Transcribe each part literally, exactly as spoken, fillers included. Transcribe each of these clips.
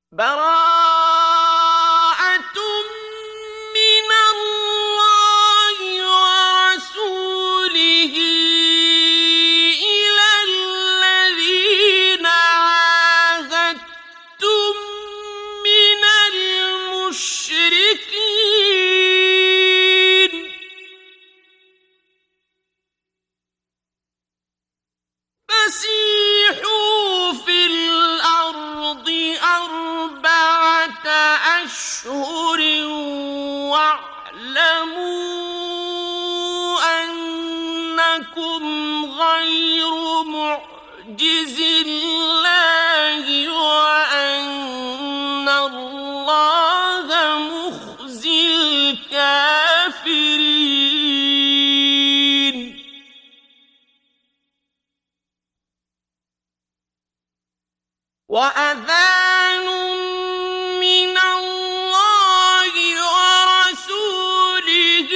براءة من الله ورسوله إلى الذين عاهدتم من المشركين فسيحوا في الأرض أربعة أشهر واعلموا أنكم غير معجز الله وأن الله مخزي الكافرين. وأذان من الله ورسوله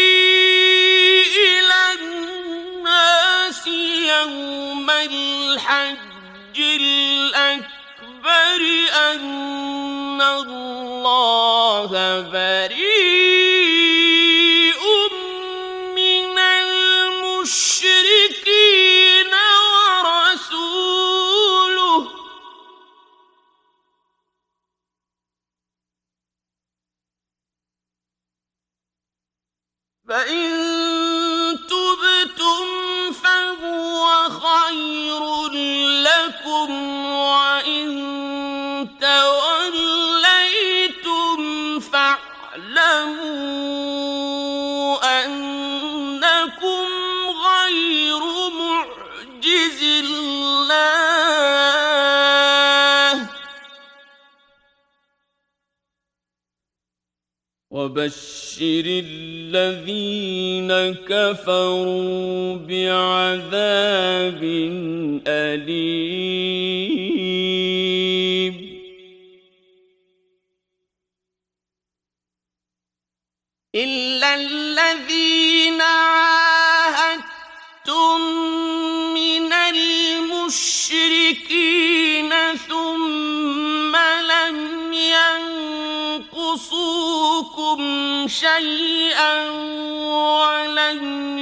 إلى الناس يوم الحج الأكبر أن الله بريء من المشركين ورسوله فإن تبتم فهو خير لكم وإن توليتم فاعلموا أنكم غير معجز الله وبشر الذين كفروا بعذاب أليم. إلا الذين عاهدتم من المشركين ثم لم ينقصوكم شيئا ولم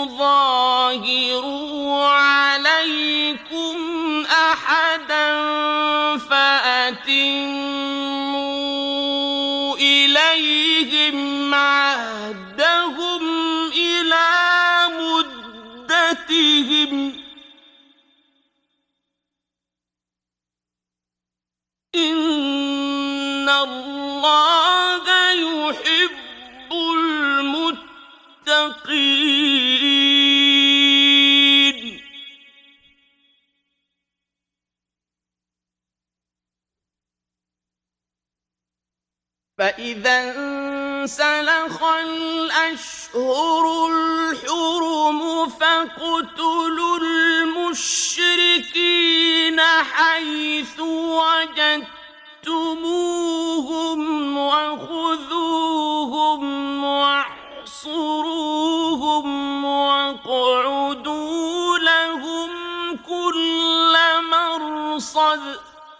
يظاهروا عليكم أحدا فأتموا إليهم عهدهم إلى مدتهم إن الله يحب المتقين. فإذا انسلخ الأشهر الحرم فاقتلوا المشركين حيث وجدتموهم وخذوهم واحصروهم واقعدوا لهم كل مرصد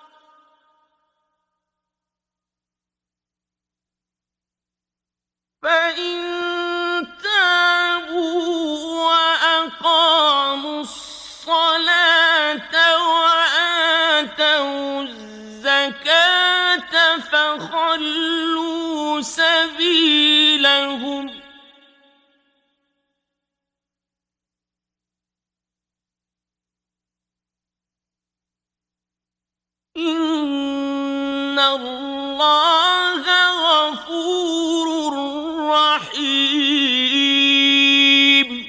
فإن تابوا وأقاموا الصلاة وآتوا الزكاة فخلوا سبيلهم إن الله غفور رحيم.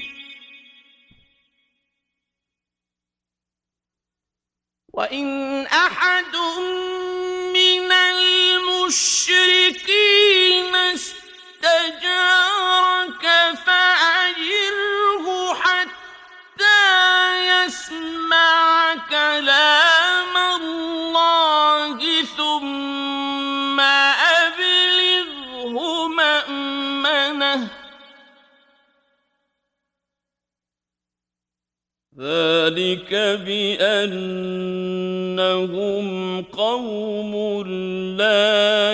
وإن أحد من المشركين استجارك فأجره حتى يسمع كلام الله ثم أبلغه مأمنه ذلك بأنهم قوم لا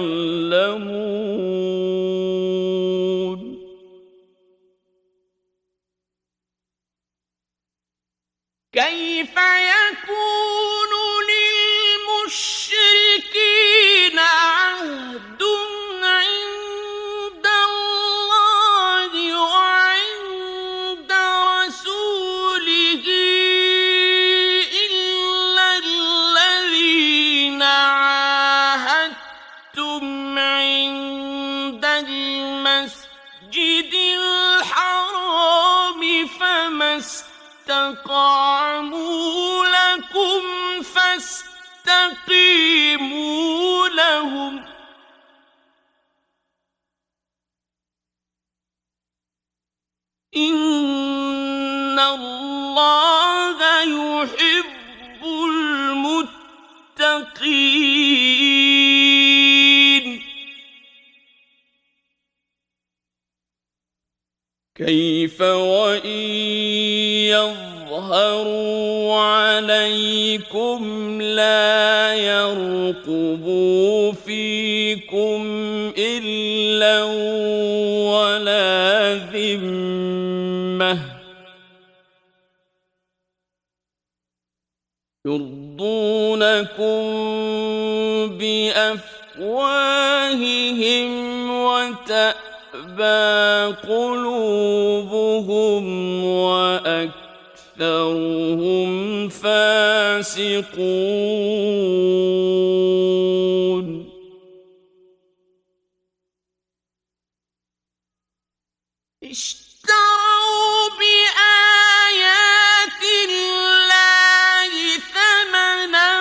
يعلمون كيف يكون للمشركين عهد عند الله وعند رسوله إلا الذين عاهدتم عند المسجد الحرام فما استقاموا لكم فاستقيموا لهم إن الله يحب المتقين كيف وإن يظهروا عليكم لا يرقبوا فيكم إلا ولا ذمة يرضونكم بأفواههم وتأبى قلوبهم وأكثرهم فاسقون اشتروا بآيات الله ثمنا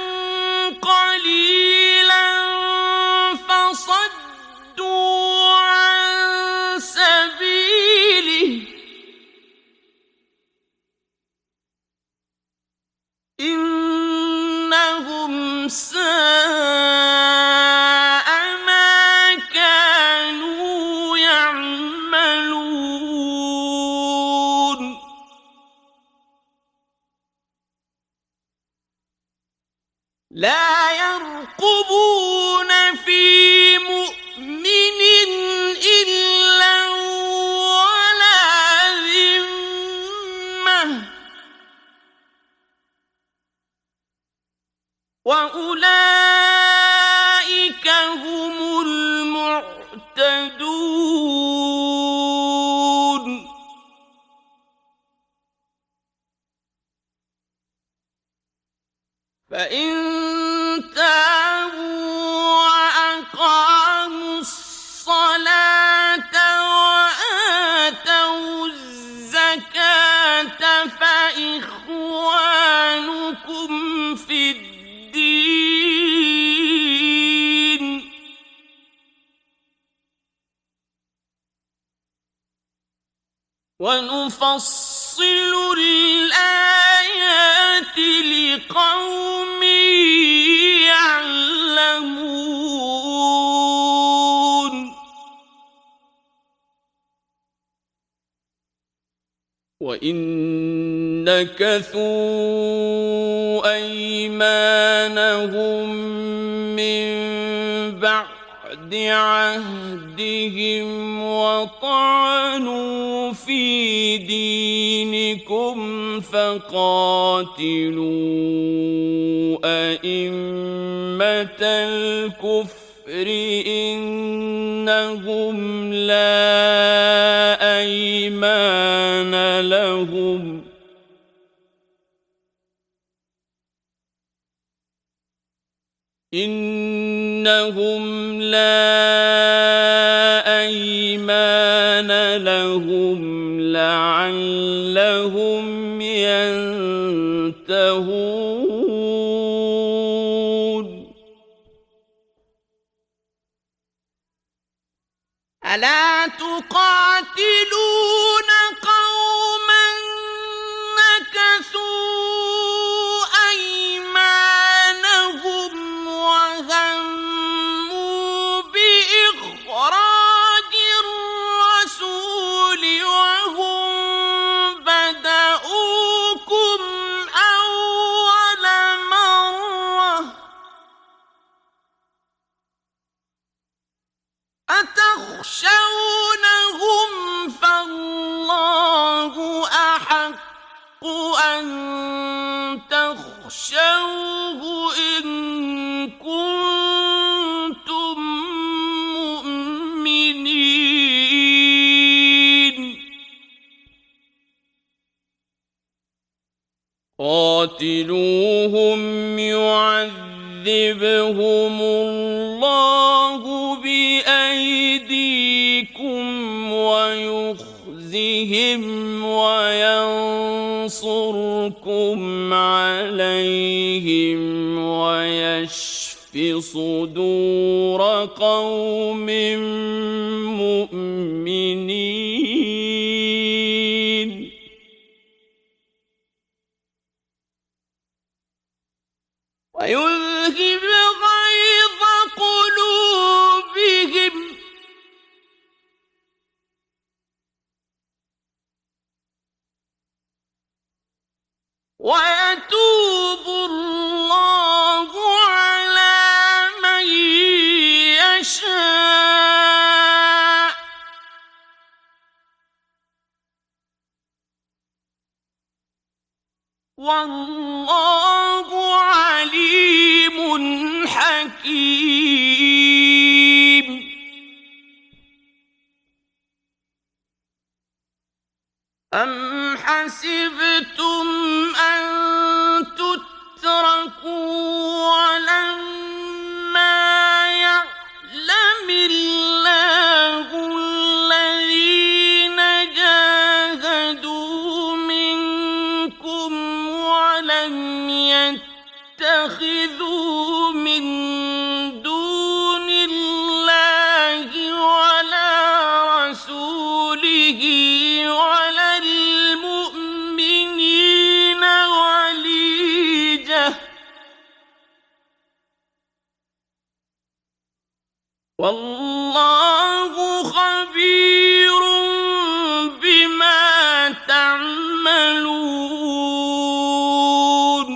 قليلا فصدوا عن سبيله إنهم ساء ما كانوا يعملون لا يرقبون في مؤمن إلا ولا ذمة وأولئك هم المعتدون فإن تابوا وأقاموا الصلاة وآتوا الزكاة فإخوانكم في الدين ونفصل الآيات لقوم يعلمون وإن نكثوا أيمانهم من بعد عهدهم وطعنوا في دينكم فقاتلوا أئمة الكفر إنهم لا أيمان لهم إنهم لا أيمان لهم لعلهم ينتهون ألا تقاتلون قوما نكثوا أيمانهم وهموا بإخراج الرسول وهم بدؤوكم أول مرة تخشونهم فالله أحق أن تخشوه إن كنتم مؤمنين قاتلوهم يعذبهم الله بأيديكم ويخزهم وينصركم عليهم ويشف صدور قوم مؤمنين ويذهب غيظ قلوبهم ويتوب الله على من يشاء والله عليم حكيم أم حسبتم أن تتركوا ولما يعلم الله الذين جاهدوا منكم ولم يتخذوا من دون الله ولا رسوله ولا المؤمنين وليجة والله خبير بما تعملون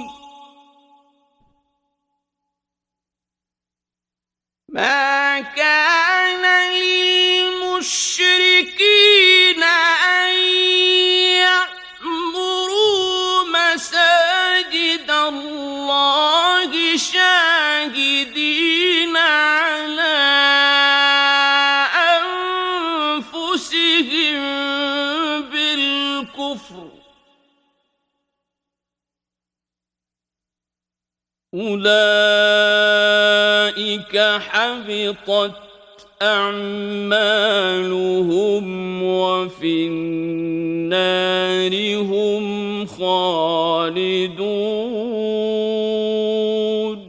ما كان للمشركين أن يعمروا مساجد الله شاهدين على أنفسهم بالكفر أولئك حبطت أعمالهم وفي النار هم خالدون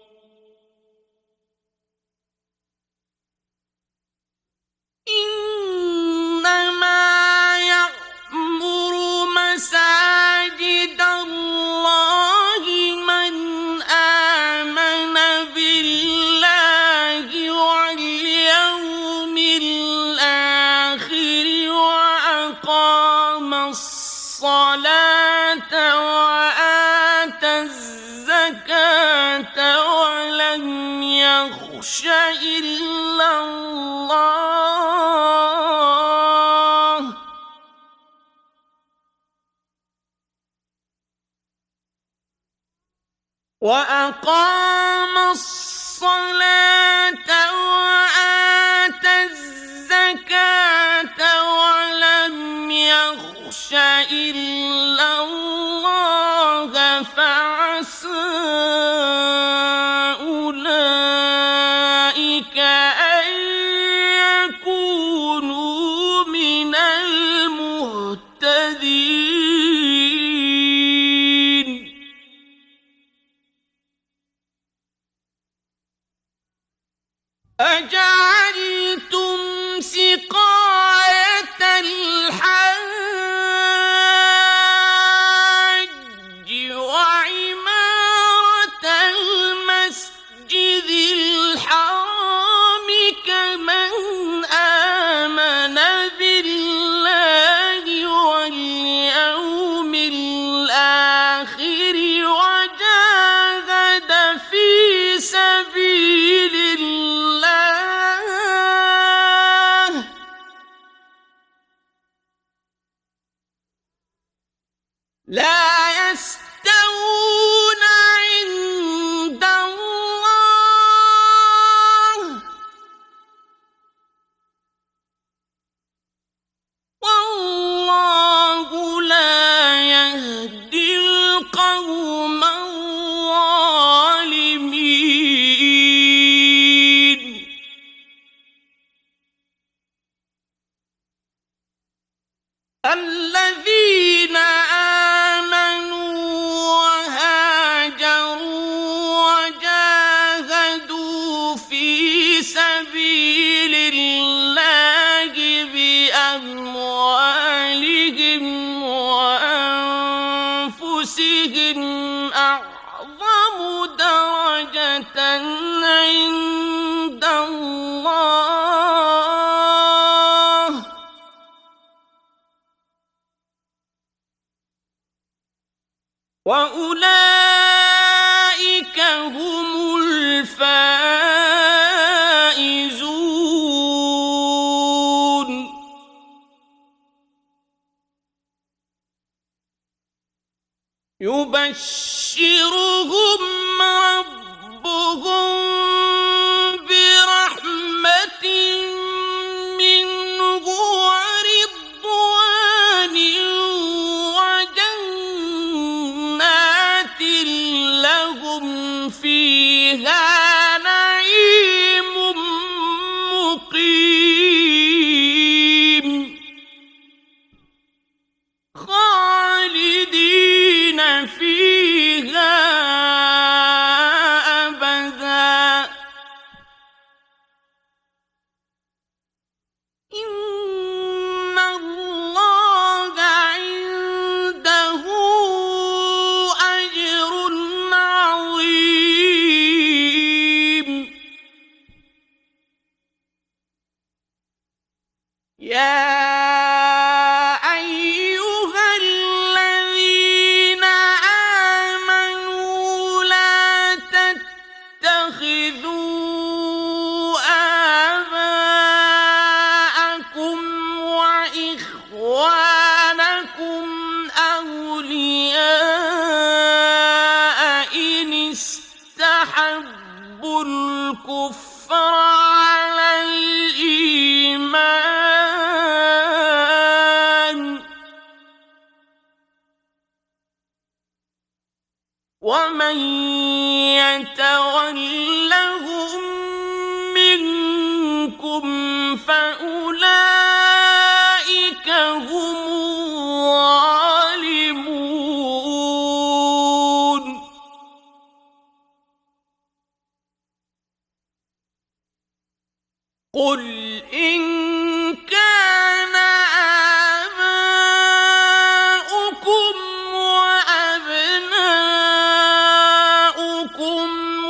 إنما يعمر مساجد الله من آمن بالله واليوم الآخر وأقام الصلاة وآتى الزكاة ولم يخش إلا الله وأقام الصلاة وآتى الزكاة ولم يخش إلا الله فعسى أولئك أن يكونوا من المهتدين أجعلتم سقاية الحاج وعمارة المسجد الحرام كمن آمن بالله واليوم الآخر وجاهد في سبيل الله في سبيل الله بأموالهم وأنفسهم أعظم درجة عند الله وأولئك هم الفائزون. يبشرهم ربهم برحمة منه ورضوان وجنات لهم فيها نعيم مقيم خالدين فيها أبدا. إن الله عنده أجر عظيم. يا أيها الذين آمنوا لا تتخذوا آباءكم وإخوانكم أولياء إن استحبوا الكفر على الإيمان ومن يتولهم منكم فأولئك هم الظالمون. قل إن كان آباؤكم وأبناؤكم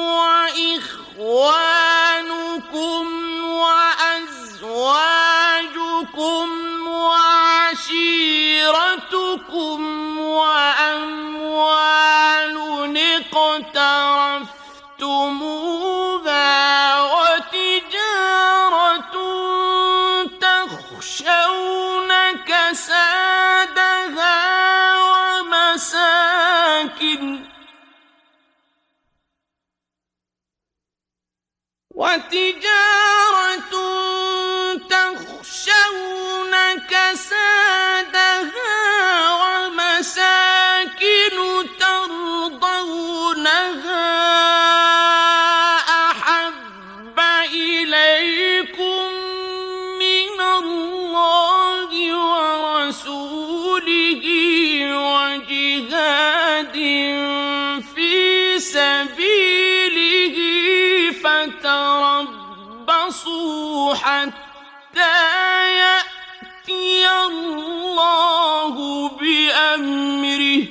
وإخوانكم وأزواجكم وعشيرتكم وأموال اقترفتموها وتجارة تخشون كسادها ومساكن وتجارة تخشون كسادها ومساكن ترضونها أحب إليكم من الله ورسوله وجهاد في سبيله فتربصوا حتى يأتي الله بأمره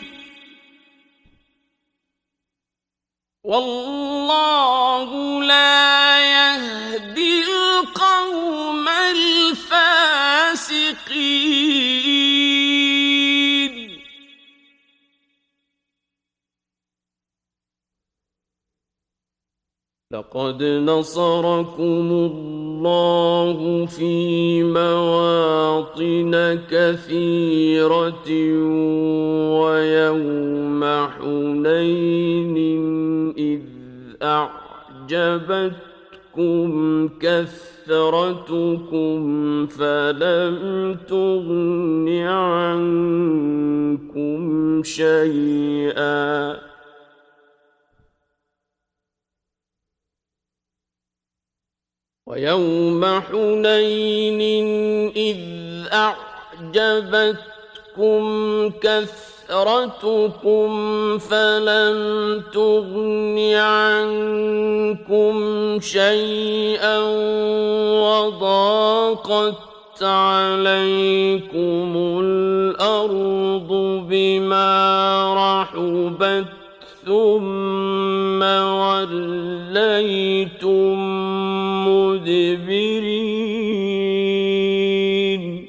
والله لا يهدي القوم الفاسقين. لقد نصركم الله في مواطن كثيرة ويوم حنين إذ أعجبتكم كثرتكم فلم تغن عنكم شيئا ويوم حنين إذ أعجبتكم كثرتكم كثرتكم فلم تغن عنكم شيئا وضاقت عليكم الأرض بما رحبت ثم وليتم مدبرين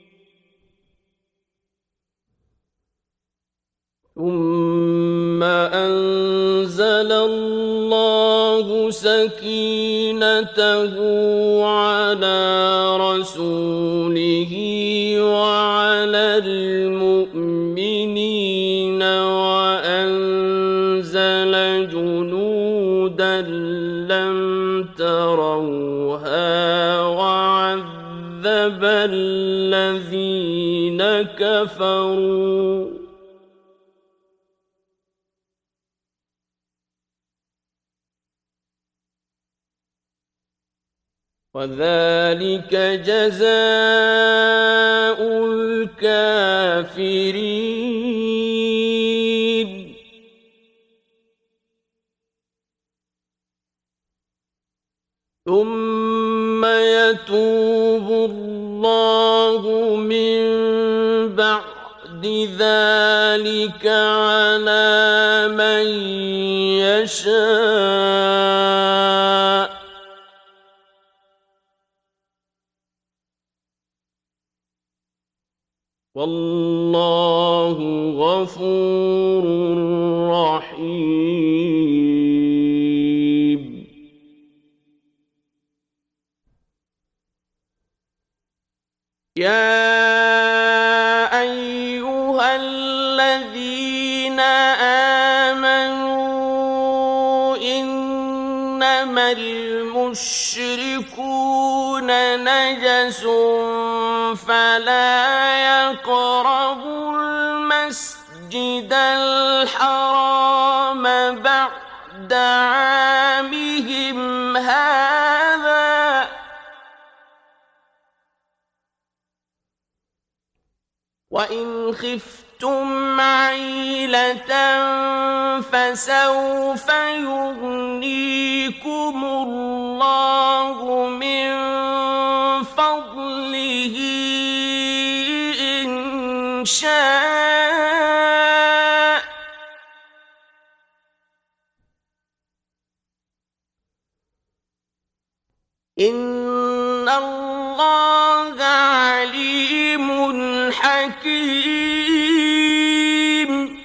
ثم أنزل الله سكينته على رسوله وعلى المؤمنين وأنزل جنودا لم تروها وعذب الذين كفروا وذلك جزاء الكافرين ثم يتوب الله من بعد ذلك على من يشاء والله غفور رحيم يا أيها الذين آمنوا إنما المشركون نجس فلا يقربوا المسجد الحرام بعد عامهم هذا وإن خفتم عيلة فسوف يغنيكم الله من فضله إن شاء إن الله عليم حكيم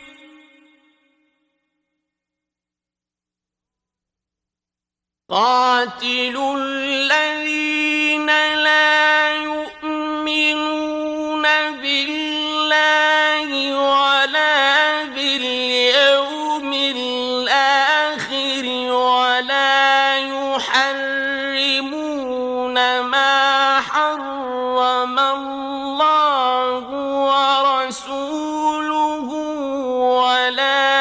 قاتلوا الذين لا يؤمنون بالله ولا باليوم الآخر ولا يحرمون ما حرم الله ورسوله ولا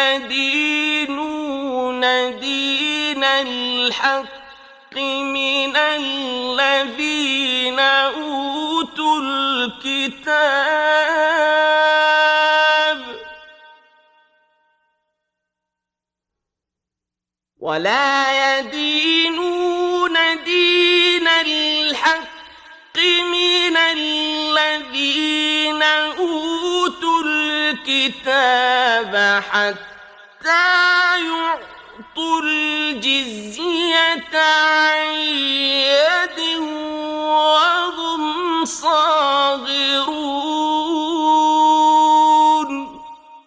يدينون دين الحق من الذين أوتوا الكتاب ولا يدينون دين الحق من الذين أوتوا الكتاب حتى يعطوا الجزية عن يد وهم صاغرون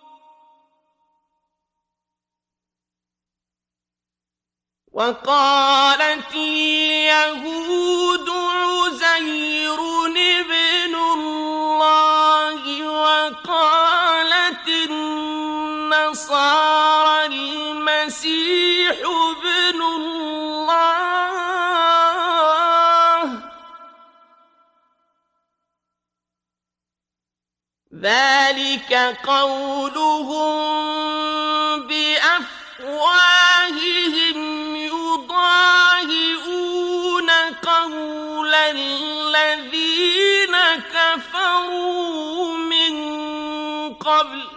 وقالت اليهود عزير ابن الله وقالت النصارى المسيح ابن الله ذلك قولهم بأفواههم يضاهئون قول الذين كفروا من قبل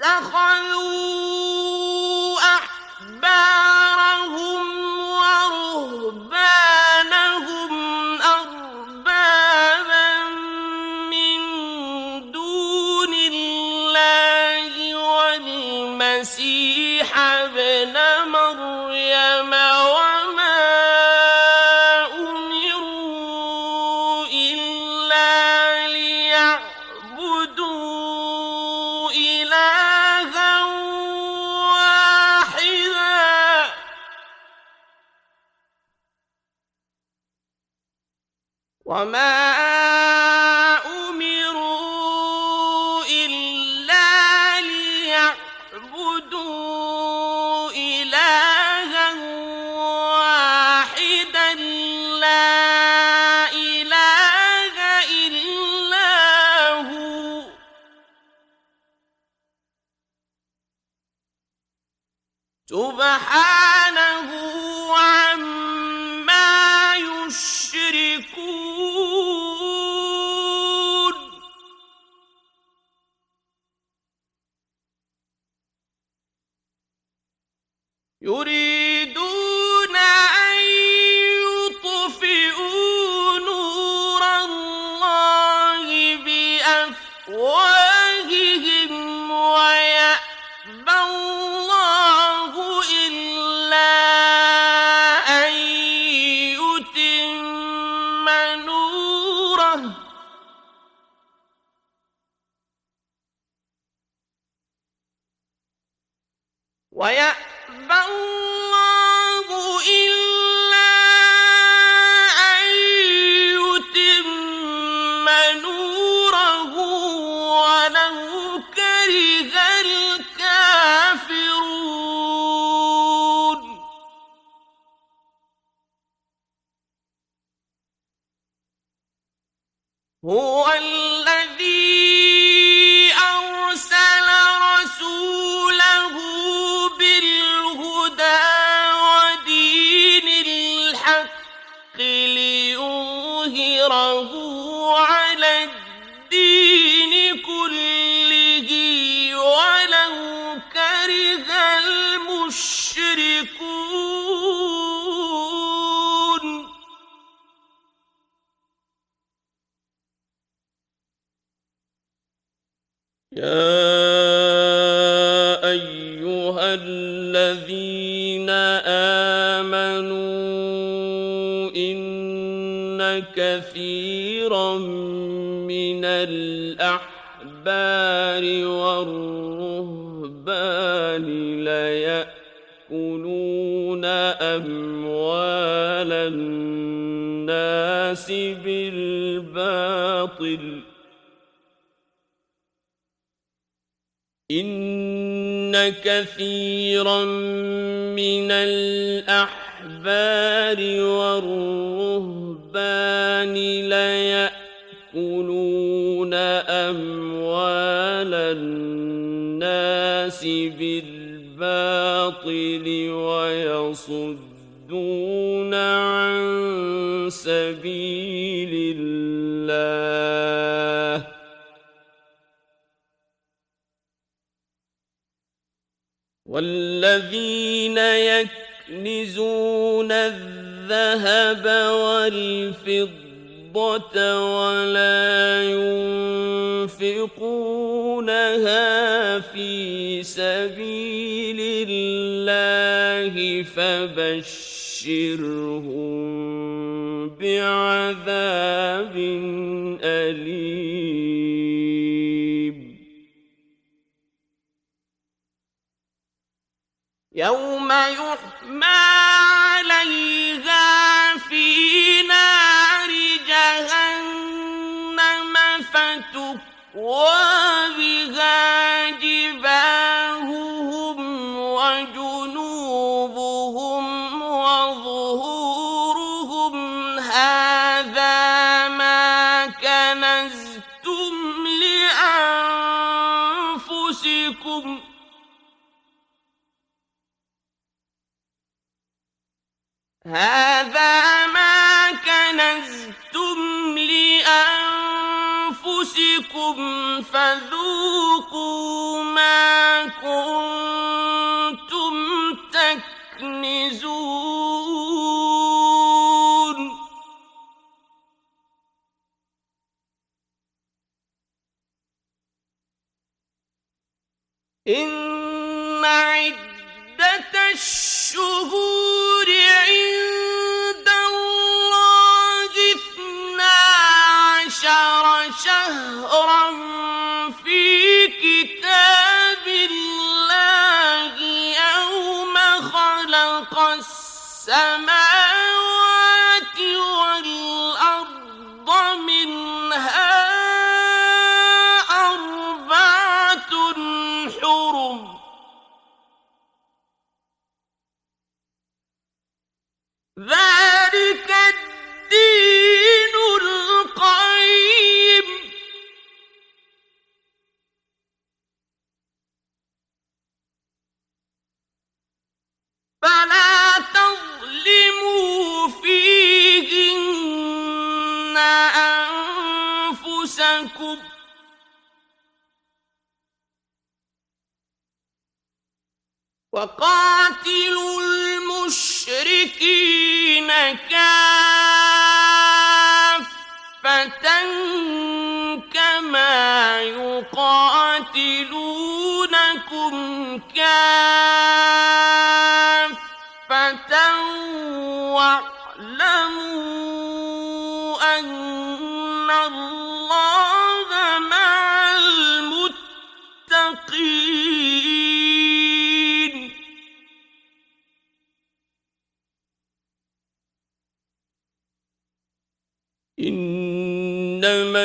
اتَّخَذُوا أَحْبَارَهُمْ وَرُهْبَانَهُمْ أَرْبَابًا مِّن دُونِ اللَّهِ وَالْمَسِيحَ ابْنَ مَرْيَمَ وَمَا أُمِرُوا إِلَّا لِيَعْبُدُوا إِلَٰهًا وَاحِدًا وَمَا أُمِرُوا إِلَّا لِيَعْبُدُوا إِلَٰهًا وَاحِدًا لَّا إِلَٰهَ إِلَّا هُوَ سُبْحَانَهُ عَمَّا يُشْرِكُونَ يُرِيدُونَ أَن يُطْفِئُوا نُورَ اللَّهِ بِأَفْوَاهِهِمْ وَيَأْبَى اللَّهُ إِلَّا أَن يُتِمَّ نُورَهُ وَيَأْبَى اللَّهُ إِلَّا أَن يُتِمَّ نُورَهُ وَلَوْ كَرِهَ الْكَافِرُونَ هُوَ الَّذِي أَرْسَلَ رَسُولَهُ بِالْهُدَىٰ وَدِينِ الْحَقِّ لِيُظْهِرَهُ عَلَى الدِّينِ كُلِّهِ وَلَوْ كَرِهَ الْمُشْرِكُونَ يَا أَيُّهَا الَّذِينَ آمَنُوا إِنَّ كَثِيرًا مِّنَ الْأَحْبَارِ وَالرُّهْبَانِ لَيَأْكُلُونَ أَمْوَالَ النَّاسِ بِالْبَاطِلِ إِنَّ كَثِيرًا مِّنَ الْأَحْبَارِ وَالرُّهْبَانِ لَيَأْكُلُونَ أَمْوَالَ النَّاسِ بِالْبَاطِلِ وَيَصُدُّونَ عَن سَبِيلِ اللَّهِ وَالَّذِينَ يَكْنِزُونَ الذَّهَبَ وَالْفِضَّةَ وَلَا يُنفِقُونَهَا فِي سَبِيلِ اللَّهِ فَبَشِّرْهُم بِعَذَابٍ أَلِيمٍ يَوْمَ يُحْمَىٰ عَلَيْهَا فِي نَارِ جَهَنَّمَ فَتُكْوَىٰ بِهَا جِبَاهُهُمْ وَجُنُوبُهُمْ وَظُهُورُهُمْ هَٰذَا مَا كَنَزْتُمْ لِأَنفُسِكُمْ هَٰذَا مَا كَنَزْتُمْ لِأَنفُسِكُمْ فذوقوا ما كنتم تكنزون إن عدة الشهور عند الله اثنا عشر شهرا في كتاب الله يوم خلق السماوات والأرض منها أربعة حرم ذلك الدين القيم فلا تظلموا فيهن أنفسكم وقاتلوا المشركين كافة كما يقاتلونكم كافة واعلموا أن الله مع المتقين إنما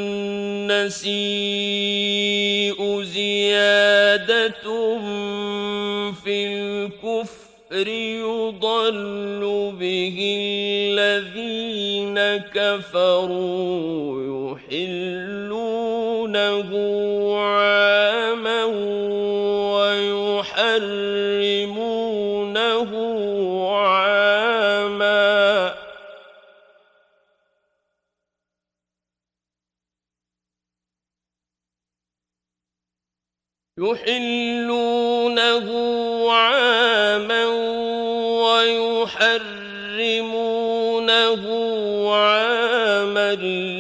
النسيء زيادة في الكفر يضل به الذين كفروا يحلونه عاما ويحرمونه عاما يحلونه عاما ويحرمونه عاما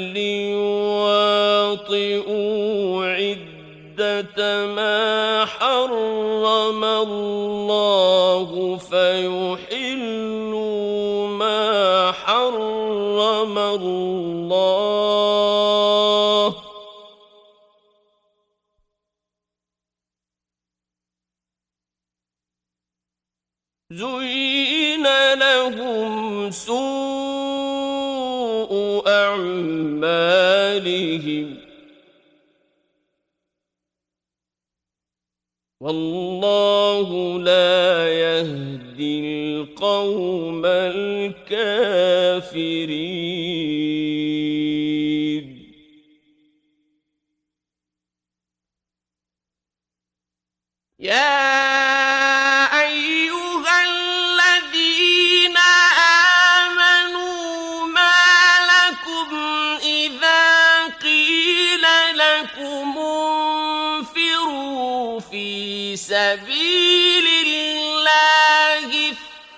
ليواطئوا عدة ما حرم الله فيحلوا ما حرم الله زين لهم سوء أعمالهم والله لا يهدي القوم الكافرين يا سبيل الله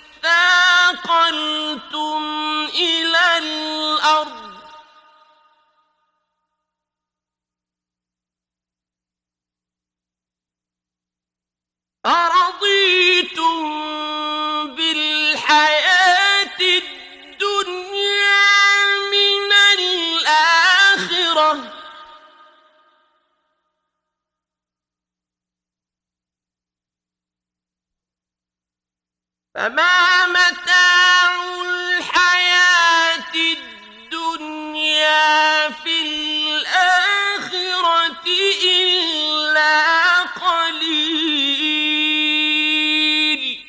اثاقلتم إلى الأرض أرضيتم بالحياة الدنيا من الآخرة فما متاع الحياة الدنيا في الآخرة إلا قليل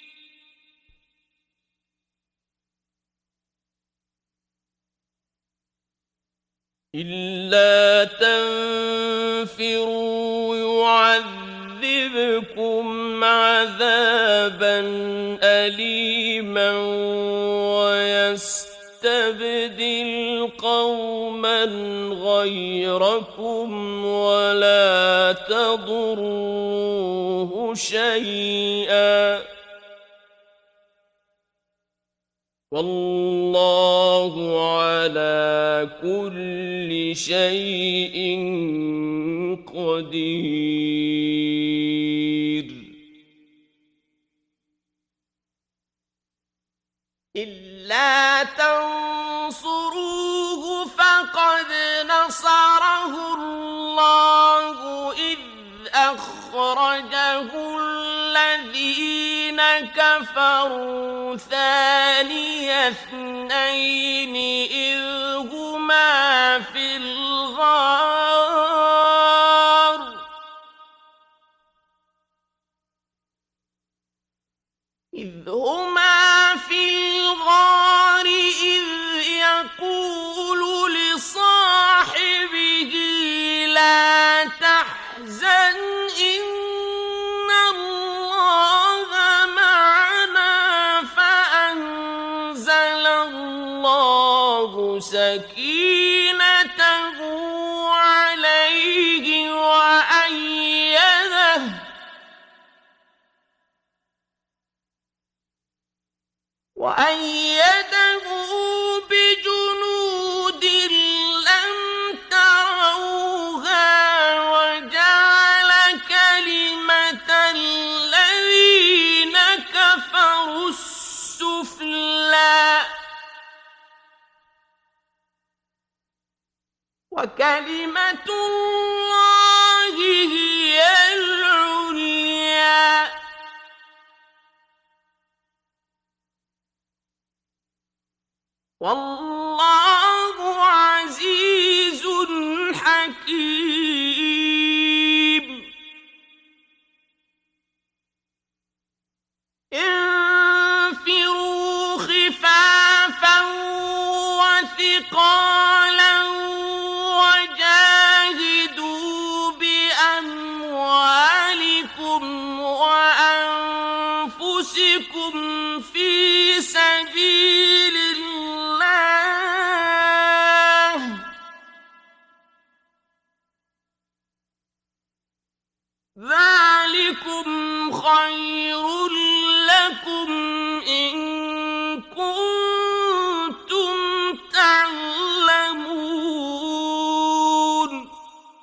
إلا تنفروا يعذبكم عذابا أليما ويستبدل يستبدل قوما غيركم ولا تضروه شيئا والله على كل شيء قدير. إلا تنصروه فقد نصره الله إذ أخرجه الذين كفروا ثاني اثنين إذ هما في الغار إذ هما في الغار إذ يقول لصاحبه لا تحزن إن الله معنا فأنزل الله سكينته عليه وأيده وأيده بجنود لم تروها وجعل كلمة الذين كفروا السفلى وكلمة الله هي العليا والله عزيز حكيم. انفروا خفافا وثقالا وجاهدوا بأموالكم وأنفسكم في سبيل الله ذلكم خير لكم إن كنتم تعلمون.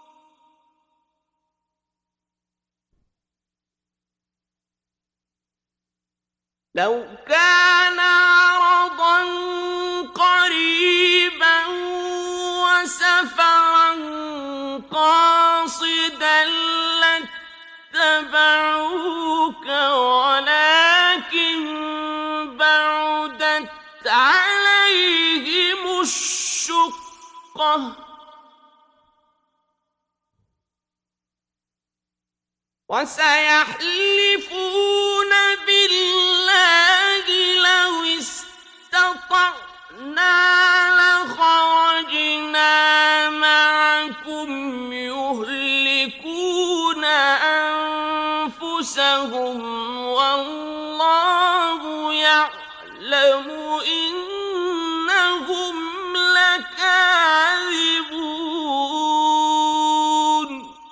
لو كان عرضا قريبا وسفرا قاصدا لاتبعوك ولكن بعدت عليهم الشقة وسيحلفون بالله لو استطعنا لخرجنا معكم يهلكون أنفسهم والله يعلم إنهم لكاذبون.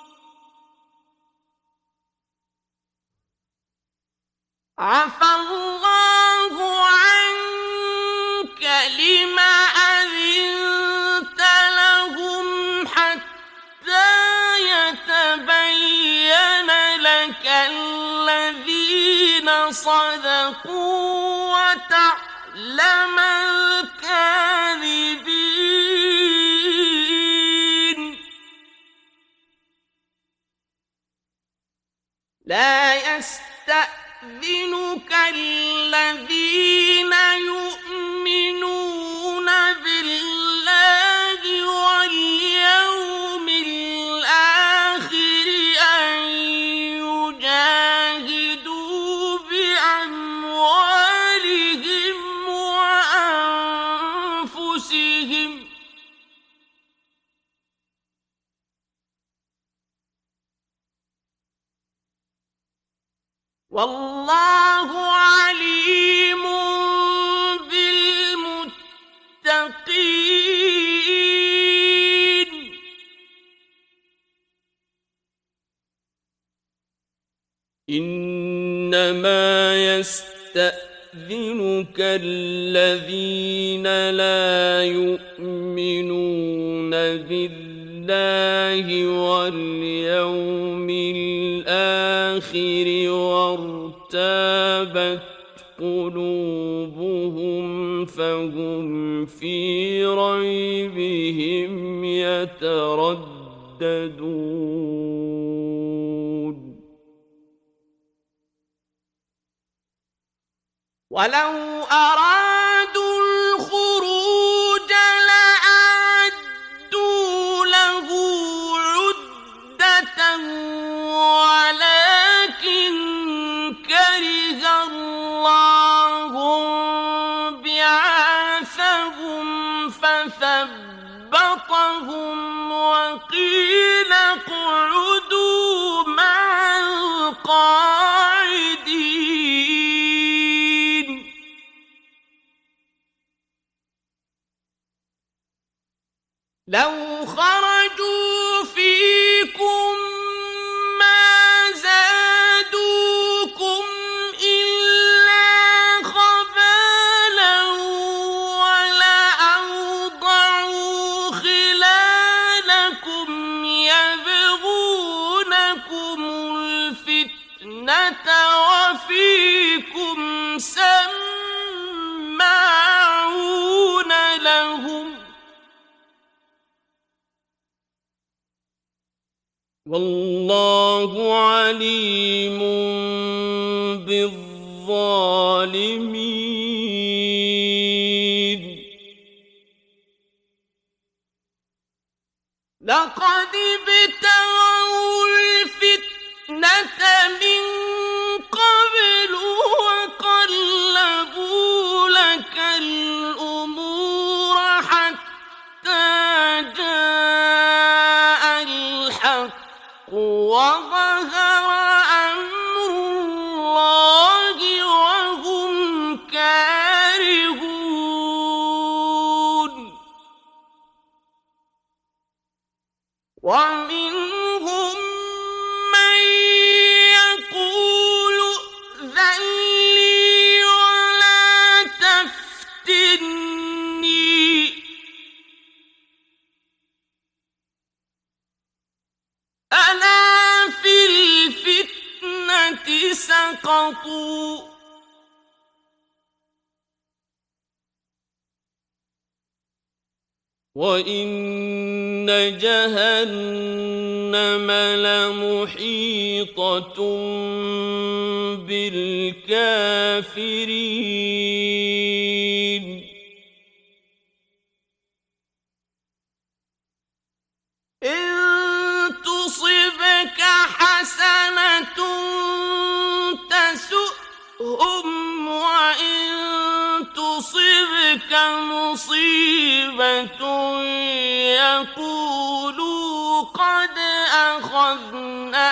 عفى الله عنك لم أذنت لهم حتى يتبين لك الذين صدقوا وتعلم الكاذبين. لا يستأذنك الذين يؤمنون بالله واليوم الآخر أن يجاهدوا بأموالهم وأنفسهم والله عليم بالمتقين. يستأذنك الذين لا يؤمنون بالله واليوم الآخر وارتابت قلوبهم فهم في ريبهم يترددون ولو أرادوا الخروج لأعدوا له عدة ولكن كره الله بعاثهم فثبطهم وقيل اقعدوا مع القاعدين لو خرجوا فيكم ما زادوكم إلا خبالا ولأوضعوا خلالكم يبغونكم الفتنة وفيكم سماعون لهم والله عليم بالظالمين لقد ابتغوا الفتنة من قبل وقلبوا لك الأمور حتى جاء الحق وظهر أمر الله وهم كارهون ومنهم من يقول ائذن لي ولا تفتني ألا في الفتنة سقطوا وإن جهنم لمحيطة بالكافرين إن تصبك حسنة تسؤهم وإن تصبك مصيبة يقولوا قد أخذنا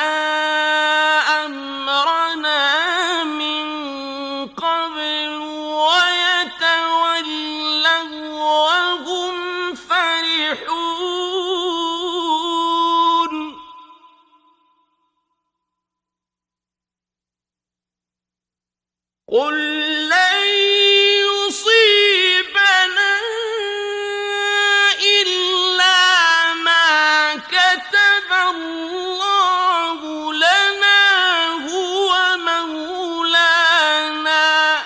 أمرنا من قبل ويتولوا وهم فرحون قل لن يصيبنا إلا ما كتب الله لنا هو مولانا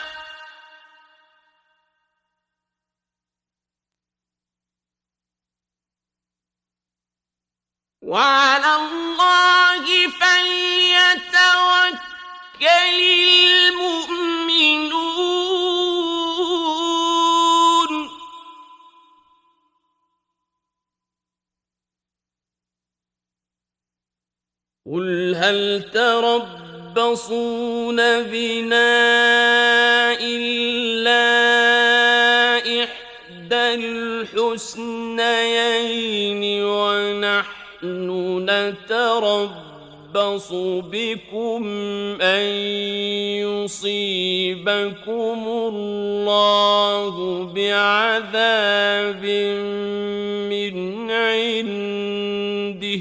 وعلى الله فليتوكل المؤمنون قل هل تربصون بنا إلا إحدى الحسنيين ونحن نتربص بكم أن يصيبكم الله بعذاب من عنده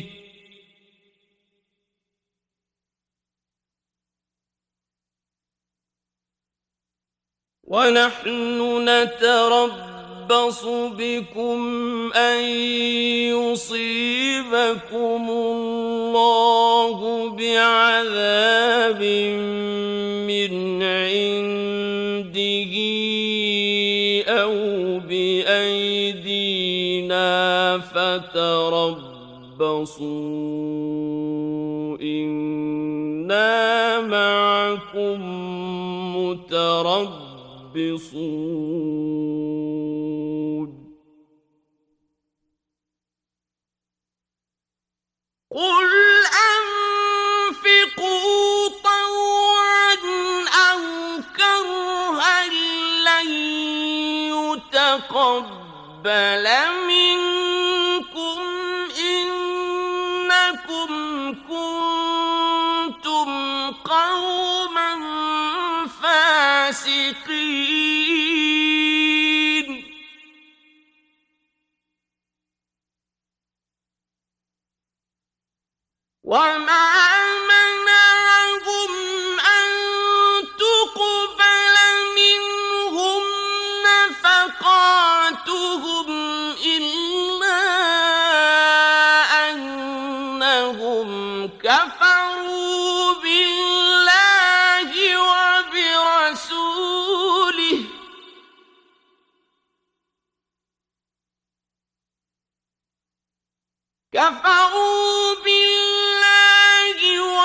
ونحن نتربص بكم أن يصيبكم الله بعذاب من عنده أو بأيدينا فتربصوا إنا معكم متربصون قل أنفقوا طوعا أو كرها لن يتقبل منكم إنكم كنتم قوما فاسقين وما منعهم أن تقبل منهم نفقاتهم إلا أنهم كفروا بالله وبرسوله كفروا بالله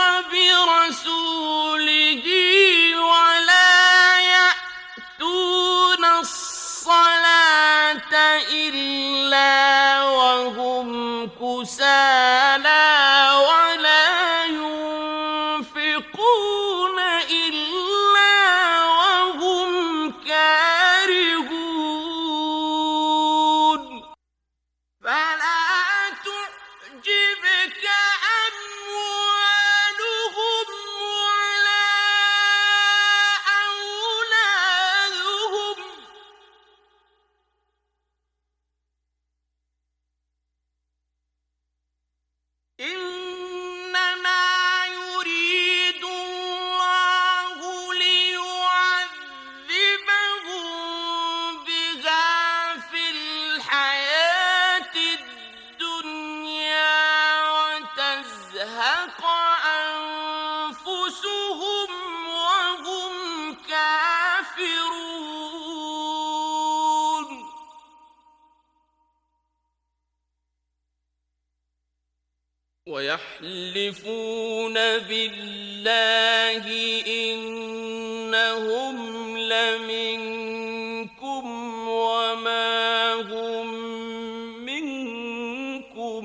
وبرسوله ولا يأتون الصلاة إلا وهم كسالى ولا ينفقون إلا وهم كارهون فلا تعجبك أموالهم ولا أولادهم إنما يريد الله ليعذبهم بها في الحياة الدنيا وتزهق أنفسهم وهم كافرون ويحلفون بالله إنهم لمنكم وما هم منكم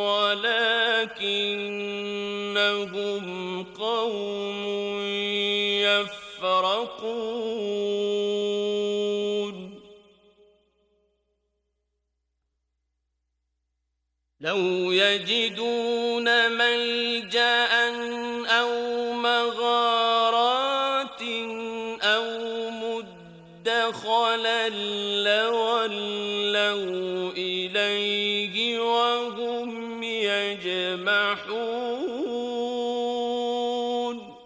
ولكنهم قوم يفرقون لو يجدون ملجأ أو مغارات أو مدخلا لولوا إليه وهم يجمحون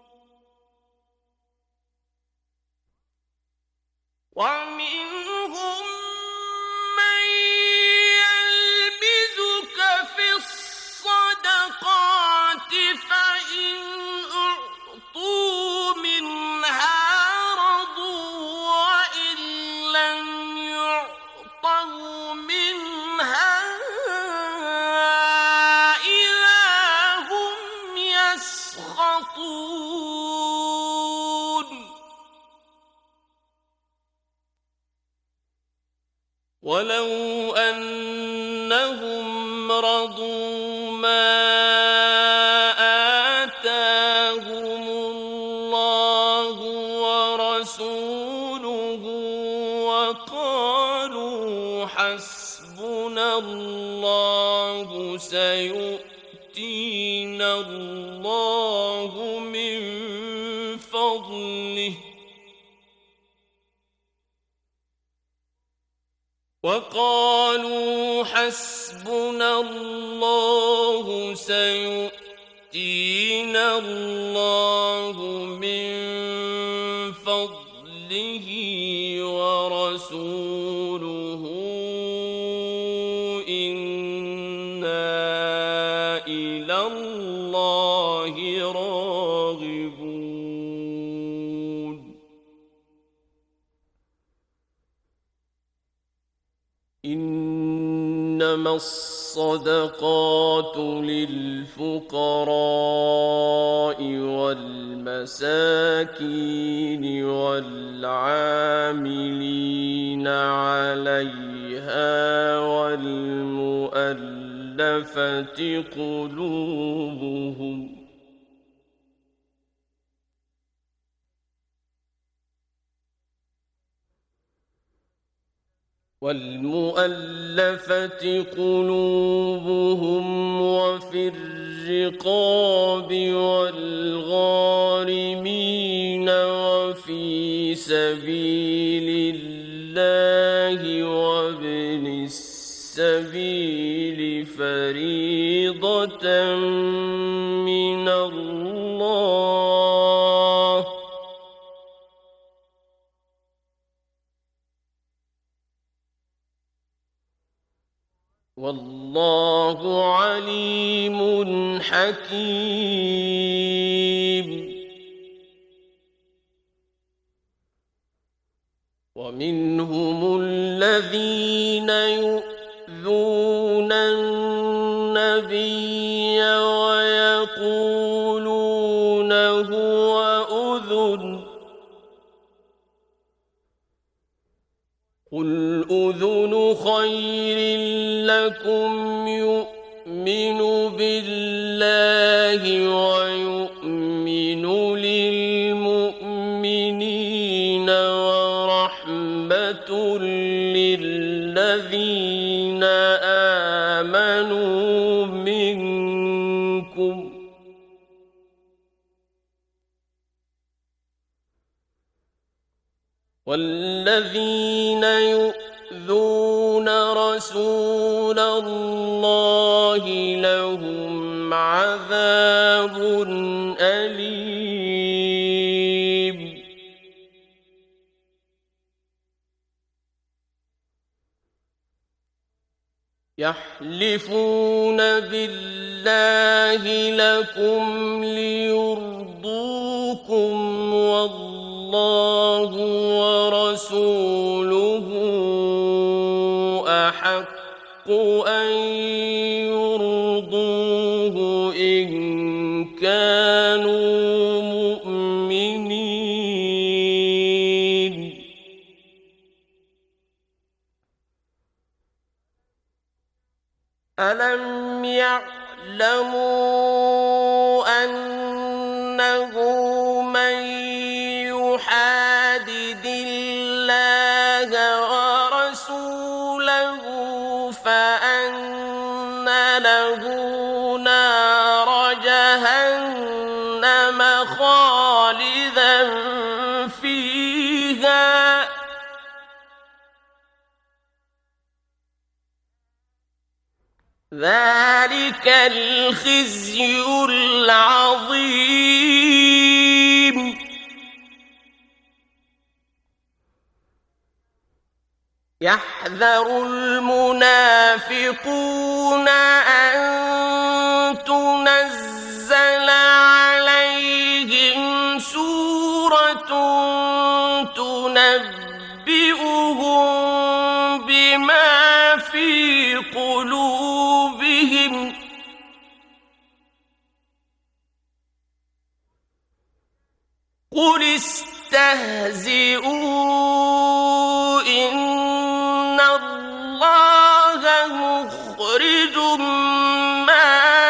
ومنهم من يلمزك في الصدقات فإن أعطوا منها رضوا وإن لم يعطوا منها إذا هم يسخطون ولو أنهم رضوا ما آتاهم الله ورسوله وقالوا حسبنا الله سيؤتينا الله من فضله وقالوا حسبنا الله سيؤتينا الله من فضله ورسوله إنا إلى الله راغبون إنما الصدقات للفقراء والمساكين والعاملين عليها والمؤلفة قلوبهم والمؤلفة قلوبهم وفي الرقاب والغارمين وفي سبيل الله وابن السبيل فريضة من الله والله عليم حكيم ومنهم الذين يؤذون النبي ويقولون هو أذن قل أذن خير لكم يؤمن بالله ويؤمن للمؤمنين ورحمة للذين آمنوا منكم والذين يؤذون رسول الله لهم عذاب أليم يحلفون بالله لكم ليرضوكم والله ورسوله أحق أن يرضوه إن كانوا مؤمنين ألم يعلموا أنه من يحادد الله ورسوله فأن له نار جهنم خالدا فيها ذلك الخزي العظيم يحذر المنافقون أن تنزل عليهم سورة تنبئهم بما في قلوبهم قل استهزئوا إن الله مخرج ما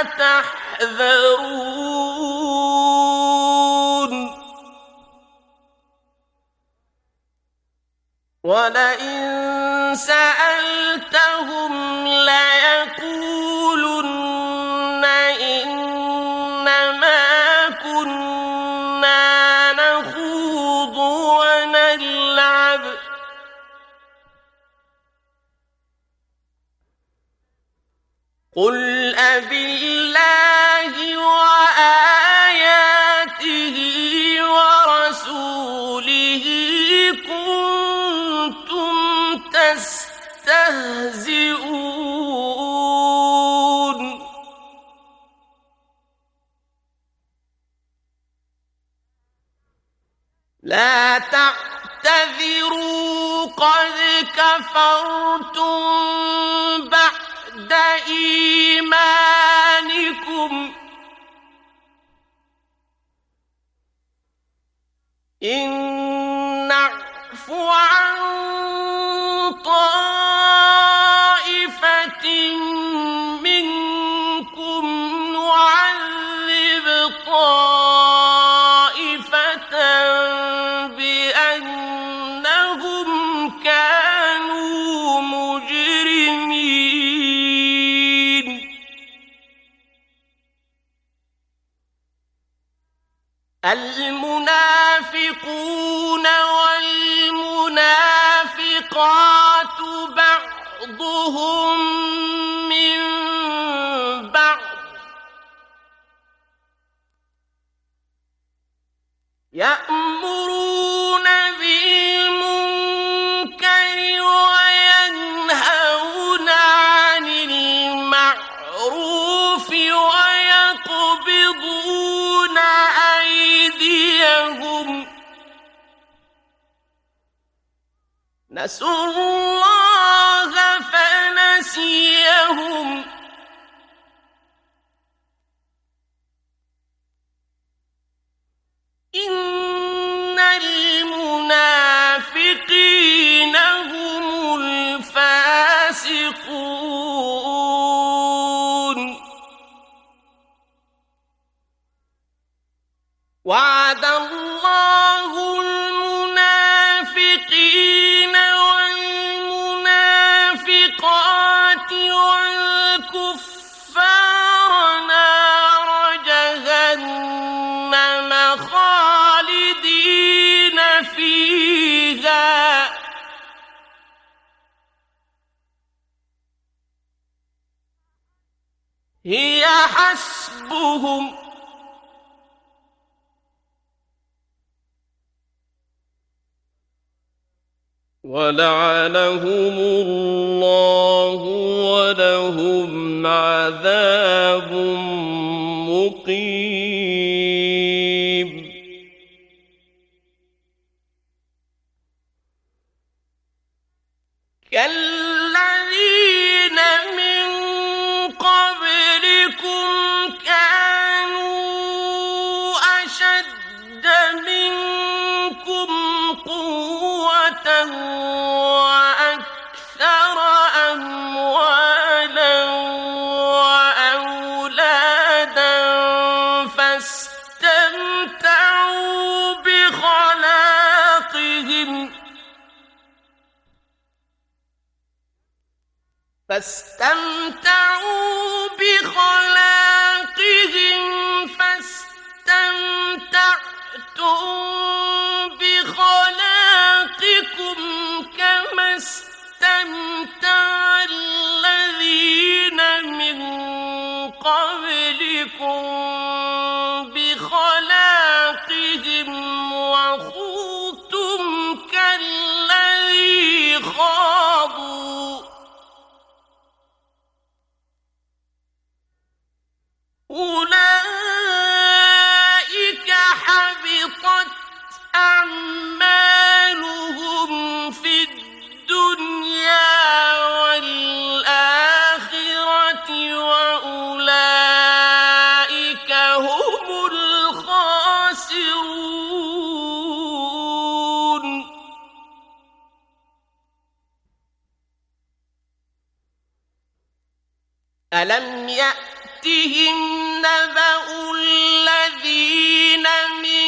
تحذرون ولئن سألتهم ليقولن إنما كنا نخوض ونلعب قل أبالله وآياته ورسوله كنتم يستهزئون لا تعتذروا قد كفرتم بعد إيمانكم إن نعف عن طائفة منكم نعذب طائفة بأنهم كانوا مجرمين المنافقون والمنافقات بعضهم من بعض يأمرون بالمنكر وينهون عن المعروف ويقبضون أيديهم نسوا الله فنسيهم إن المنافقين هم الفاسقون وعد الله المنافقين والمنافقات والكفار نار جهنم خالدين فيها هي حسبهم ولعنهم الله ولهم عذاب مقيم كالذين من قبلكم كانوا أشد منكم قوة وأكثر أموالا وأولادا فاستمتعوا بخلاقهم فاستمتعوا بخلاقهم فاستمتعتم بخلاقكم كما استمتع الذين من قبلكم بخلاقهم وخوضتم كالذي خاضوا أولئك حبطت أعمالهم في الدنيا والآخرة وأولئك هم الخاسرون ألم يأتهم نبأ الذين من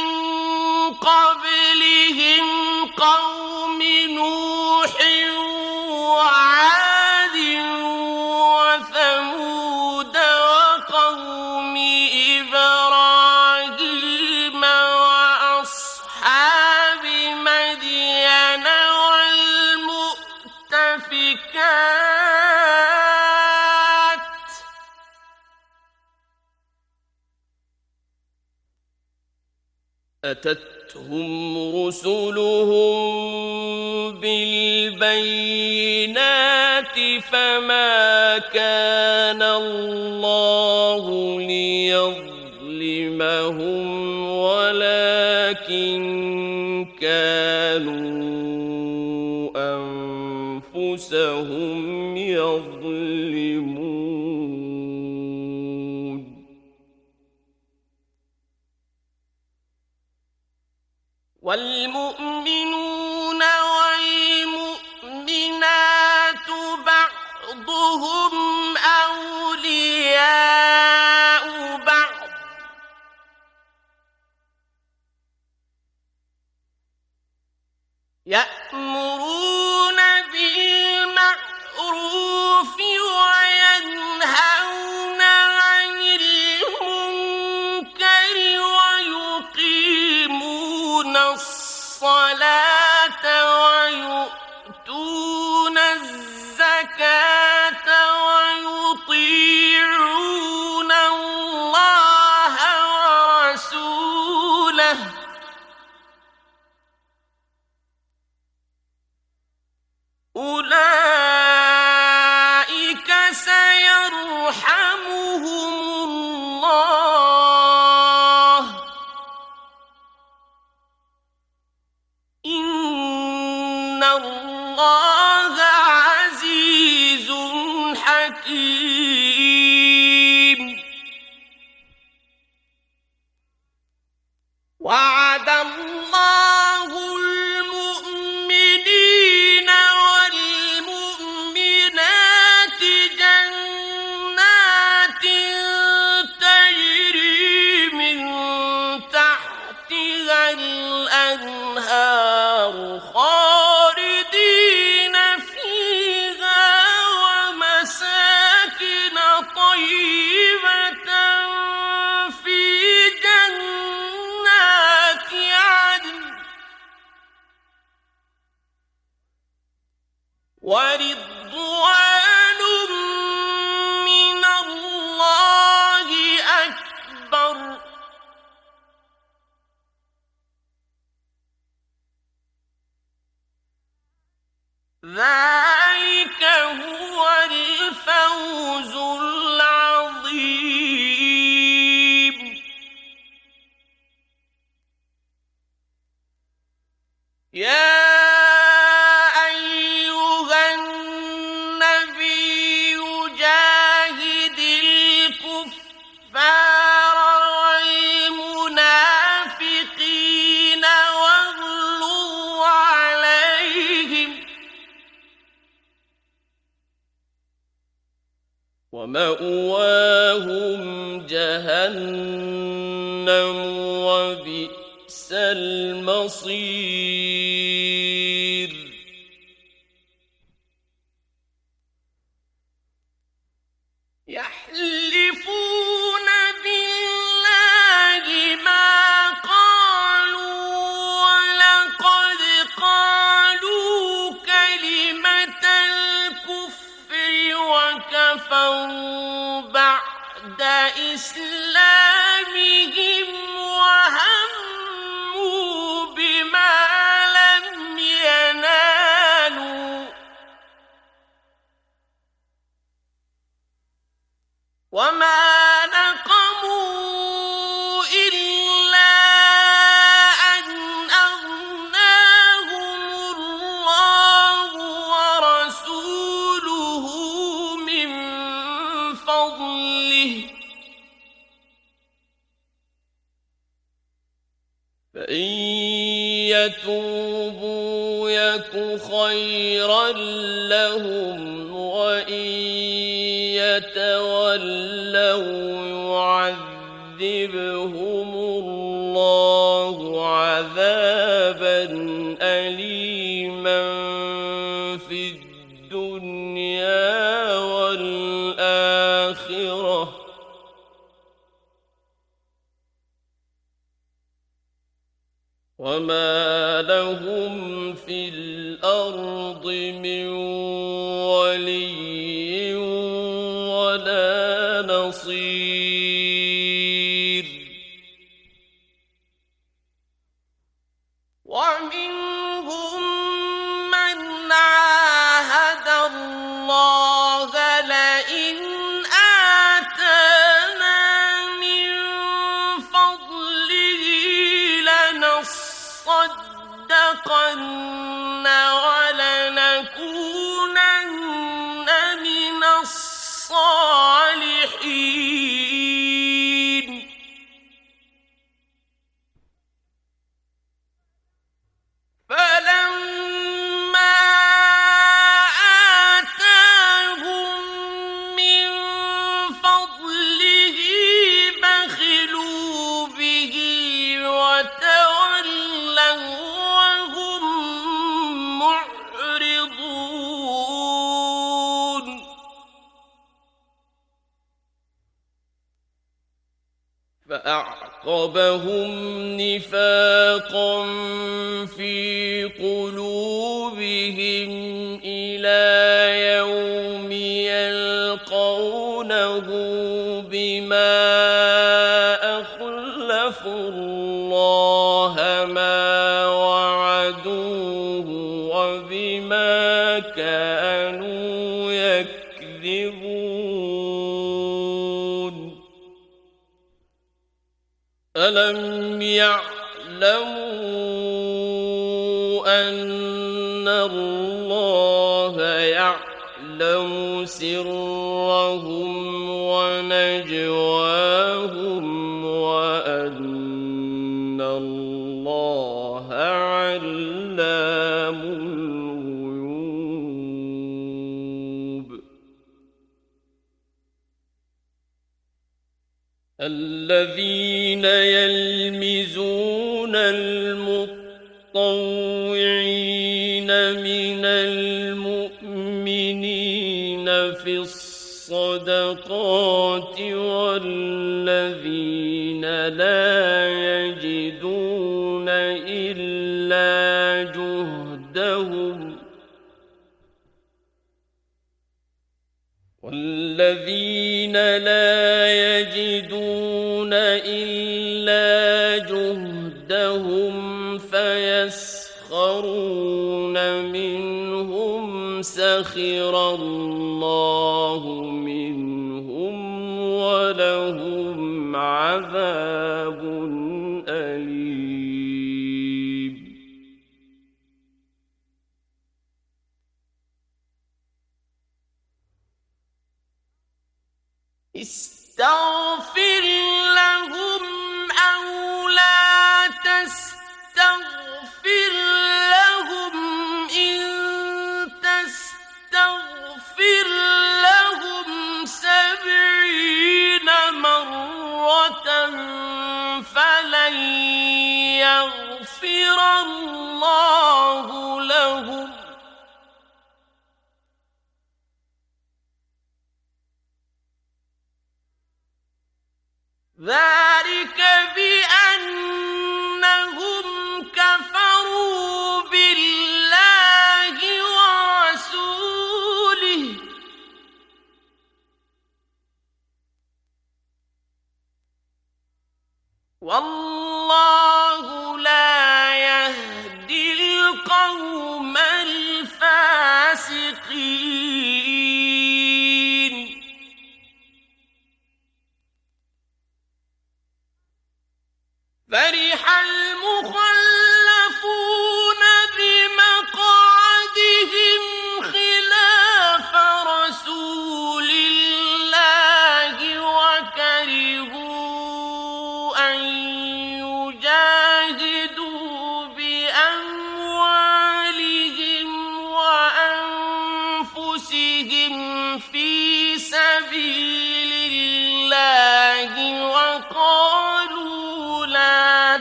قبلهم قوم نوح وعاد وثمود وقوم إبراهيم وأصحاب مدين والمؤتفكات أتتهم رسلهم بالبينات فما كان الله ليظلمهم ولكن كانوا أنفسهم يظلمون والمؤمنون والمؤمنات بعضهم أولياء بعض يأمرون بالمعروف وينهون عن المنكر ويقيمون الصلاة ويؤتون الزكاة ويطيعون الله ورسوله أولئك سيرحمهم الله إن الله عزيز حكيم وعد الله المؤمنين والمؤمنات جنات تجري من تحتها الأنهار خالدين فيها ومساكن طيبة في جنات عدن ورضوان من الله أكبر ذلك هو الفوز العظيم يا أيها النبي جاهد الكفار والمنافقين واغلظ عليهم ومأواهم جهنم وبئس المصير يحلفون بالله ما قالوا ولقد قالوا كلمة الكفر وكفروا بعد إسلامهم وهموا بما لم ينالوا وما نقموا إلا أن أغناهم الله ورسوله من فضله فإن يتوبوا يك خيرا لهم وإن يتولوا يعذبهم الله عذابا أليما في الدنيا والآخرة وما لهم في الأرض من ولي ولا نصير ومنهم من عاهد الله الصالحين فلما آتاهم من فضله بخلوا به وتولوا وهم معرضون فأعقبهم نفاقا في قلوبهم إلى يوم يلقونه بما أخلفوا الله ما وعدوه وبما كانوا يكذبون ألم يعلموا أن الله يعلم سرهم ونجواهم وأن الله علام الغيوب الذين يلمزون المطوعين من المؤمنين في الصدقات والذين لا يجدون إلا جهدهم والذين لا يجدون إلا جهدهم فيسخرون منهم سخر الله منهم ولهم عذاب أليم استغفر لهم أو لا تستغفر لهم إن تستغفر لهم سبعين مرة فلن يغفر الله لهم ذلك بأنهم كفروا بالله ورسوله والله لا يهدي القوم الفاسقين فرح المخلفون بمقعدهم خلاف رسول الله وكرهوا أن يجاهدوا بأموالهم وأنفسهم في سبيل الله وقالوا لا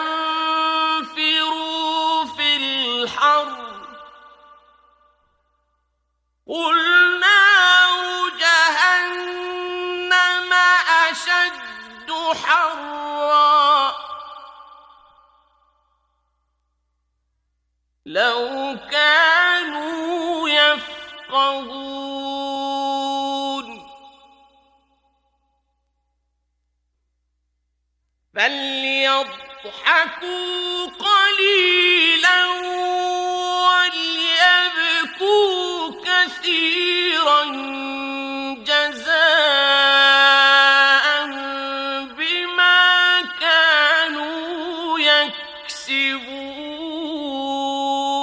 تنفروا في الحر قل نار جهنم أشد حرا لو كانوا يفقهون فليضحكوا قليلا وليبكوا كثيرا جزاء بما كانوا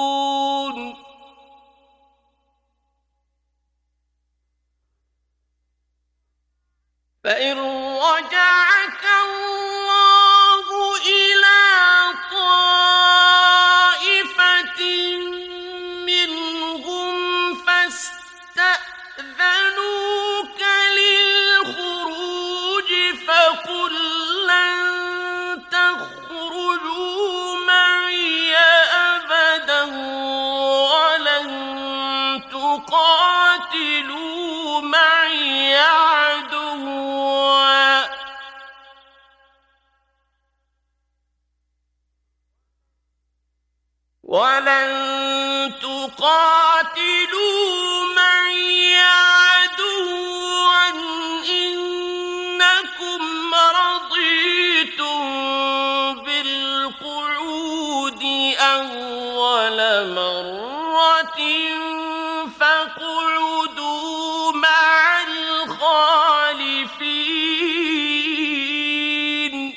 يكسبون فإن رجعك الله إلى طائفة منهم فاستأذنوك للخروج فقل لن تخرجوا معي أبدا ولن تقاتلوا معي عدوا ولن تقاتلوا معي عدوا إنكم رضيتم بالقعود أول مرة فاقعدوا مع الخالفين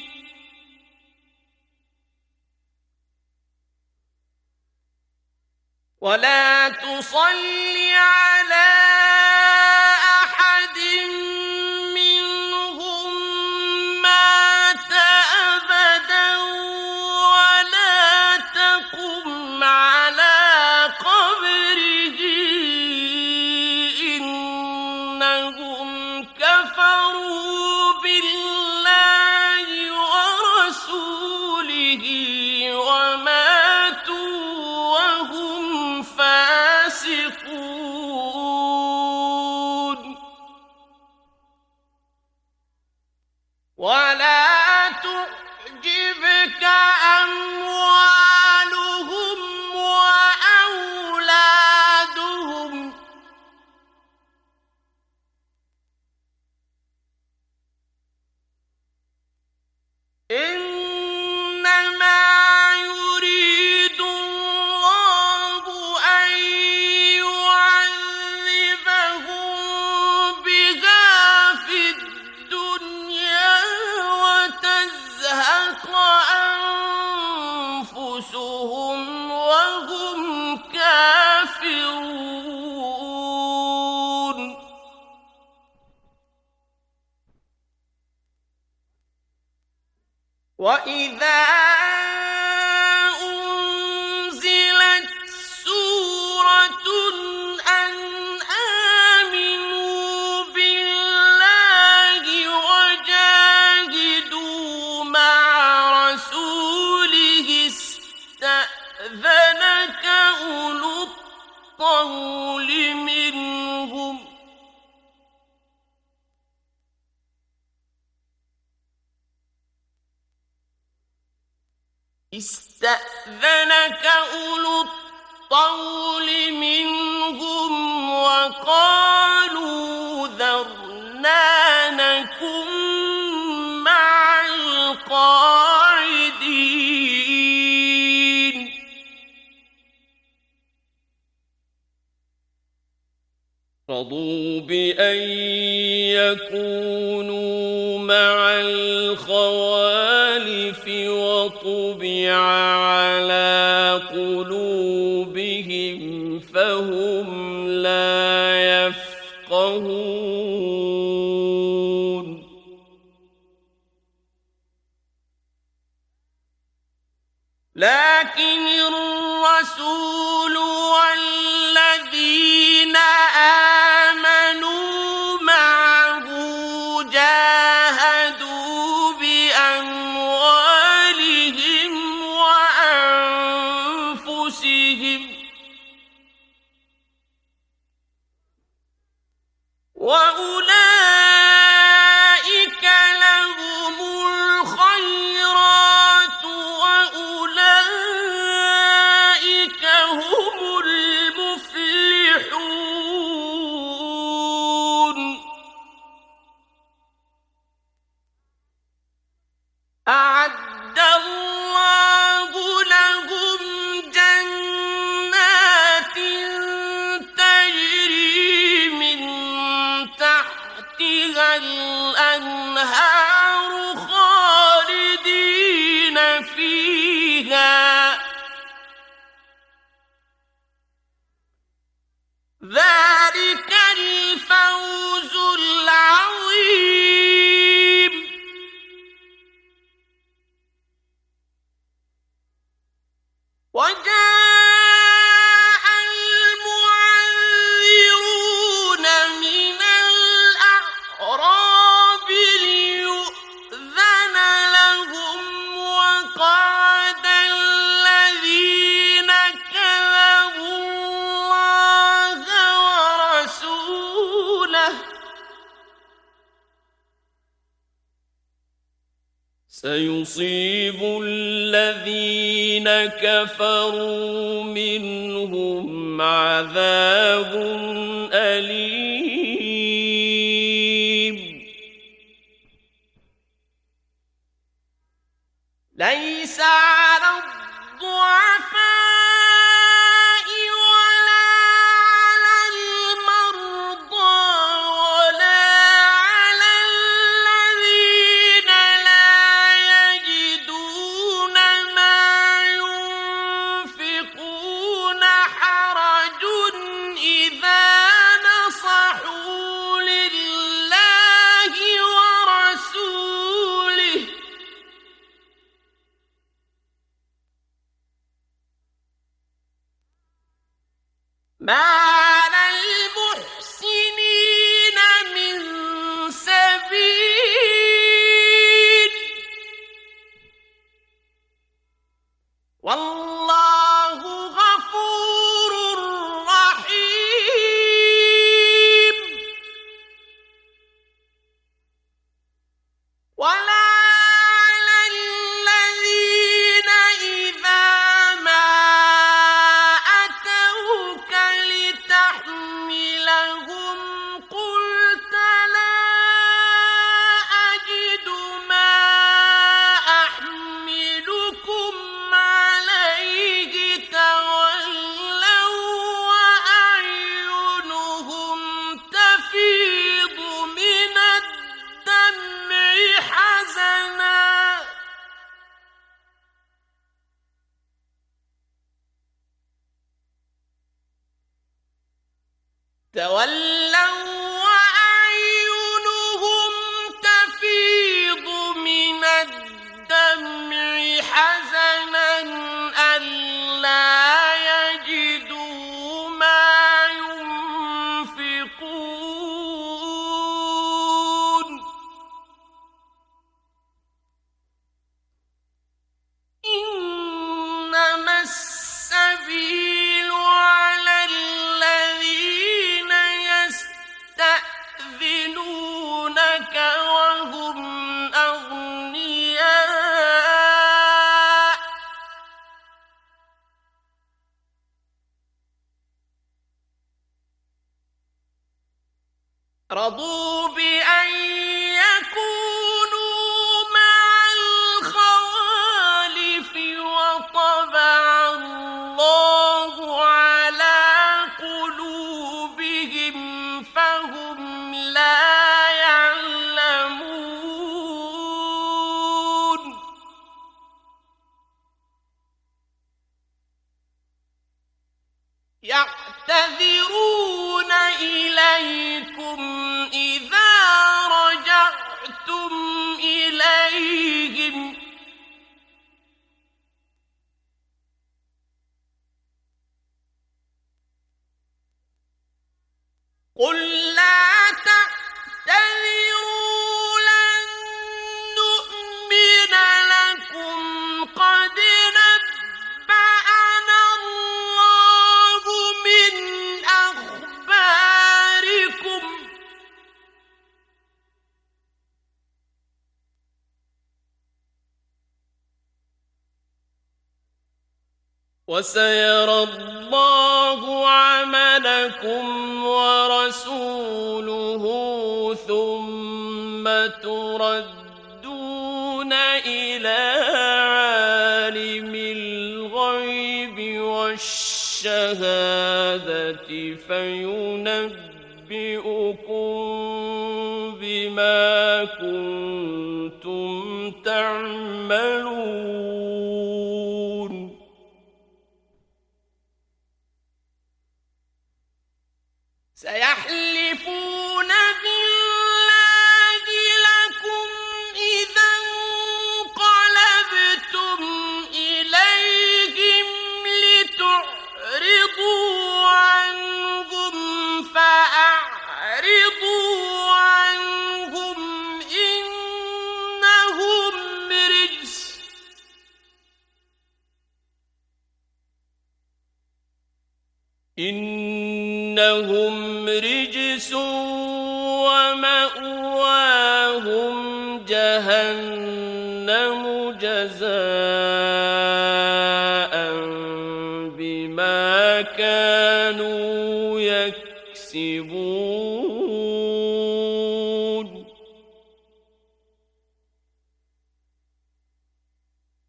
ولا تصل على أحد منهم مات أبدا ولا تقم على قبره إنهم كفروا بالله ورسوله وماتوا وهم فاسقون ولا تعجبك أموالهم وأولادهم إنما يريد الله أن يعذبهم بها في الدنيا وتزهق أنفسهم وهم كافرون وإذا أنزلت سورة أن آمنوا بالله وجاهدوا مع رسوله استأذنك أولو الطول منهم استأذنك أولو الطول منهم وقالوا ذرنا نكن مع القاعدين رضوا بأن يكونوا مع الخوالف وطبع على قلوبهم فهم لا يفقهون لكن الرسول والذين آمنوا معه جاهدوا بأموالهم وأنفسهم وأولئك لهم الخيرات وأولئك هم المفلحون أعد الله لهم جنات تجري من تحتها الأنهار خالدين فيها ذلك الفوز العظيم سيصيب الذين كفروا منهم عذاب أليم. ليس على الضعفاء ما على المحسنين من سبيل والله غفور رحيم. ولا تولوا وأعينهم تفيض من الدمع حزنا ألا يجدوا ما ينفقون. إنما السبيل على الذين يستأذنونك وهم أغنياء رضوا بأن يكونوا مع الخوالف وطبع الله على قلوبهم فهم لا يعلمون. يعتذرون إليكم إذا رجعتم إليهم قل لا تعتذروا لن نؤمن لكم قد نبأنا الله من أخباركم وسيرى الله عملكم ورسوله ثم تردون إلى عالم الغيب والشهادة فينبئكم بما كنتم تعملون. سيحلفون بالله لكم إذا انقلبتم إليهم لتعرضوا عنهم فأعرضوا عنهم إنهم رجس إنهم رجس ومأواهم جهنم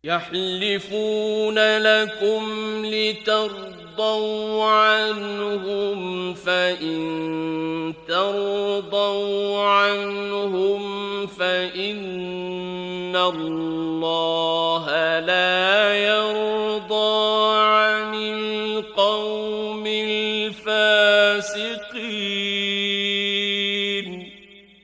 يحلفون لكم لترضوا عنهم فإن ترضوا عنهم فإن الله لا يرضى عن القوم الفاسقين.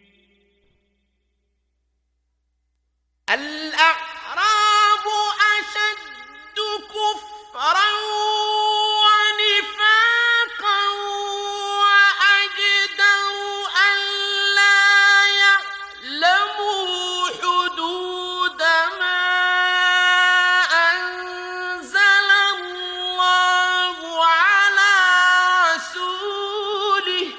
الأعراب أشد كفرا ونفاقا وأجدر ألا يعلموا حدود ما أنزل الله على رسوله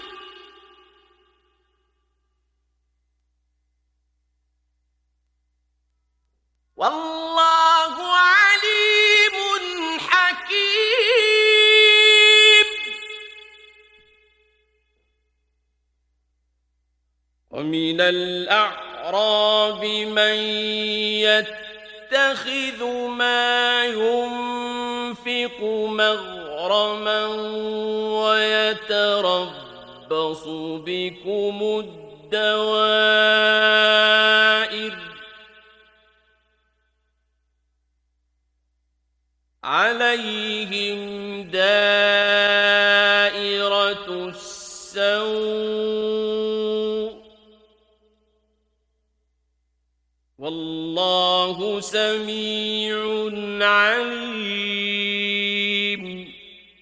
والله عليم حكيم. ومن الأعراب من يتخذ ما ينفق مغرما ويتربص بكم الدوائر عليهم دائرة السوء والله سميع عليم.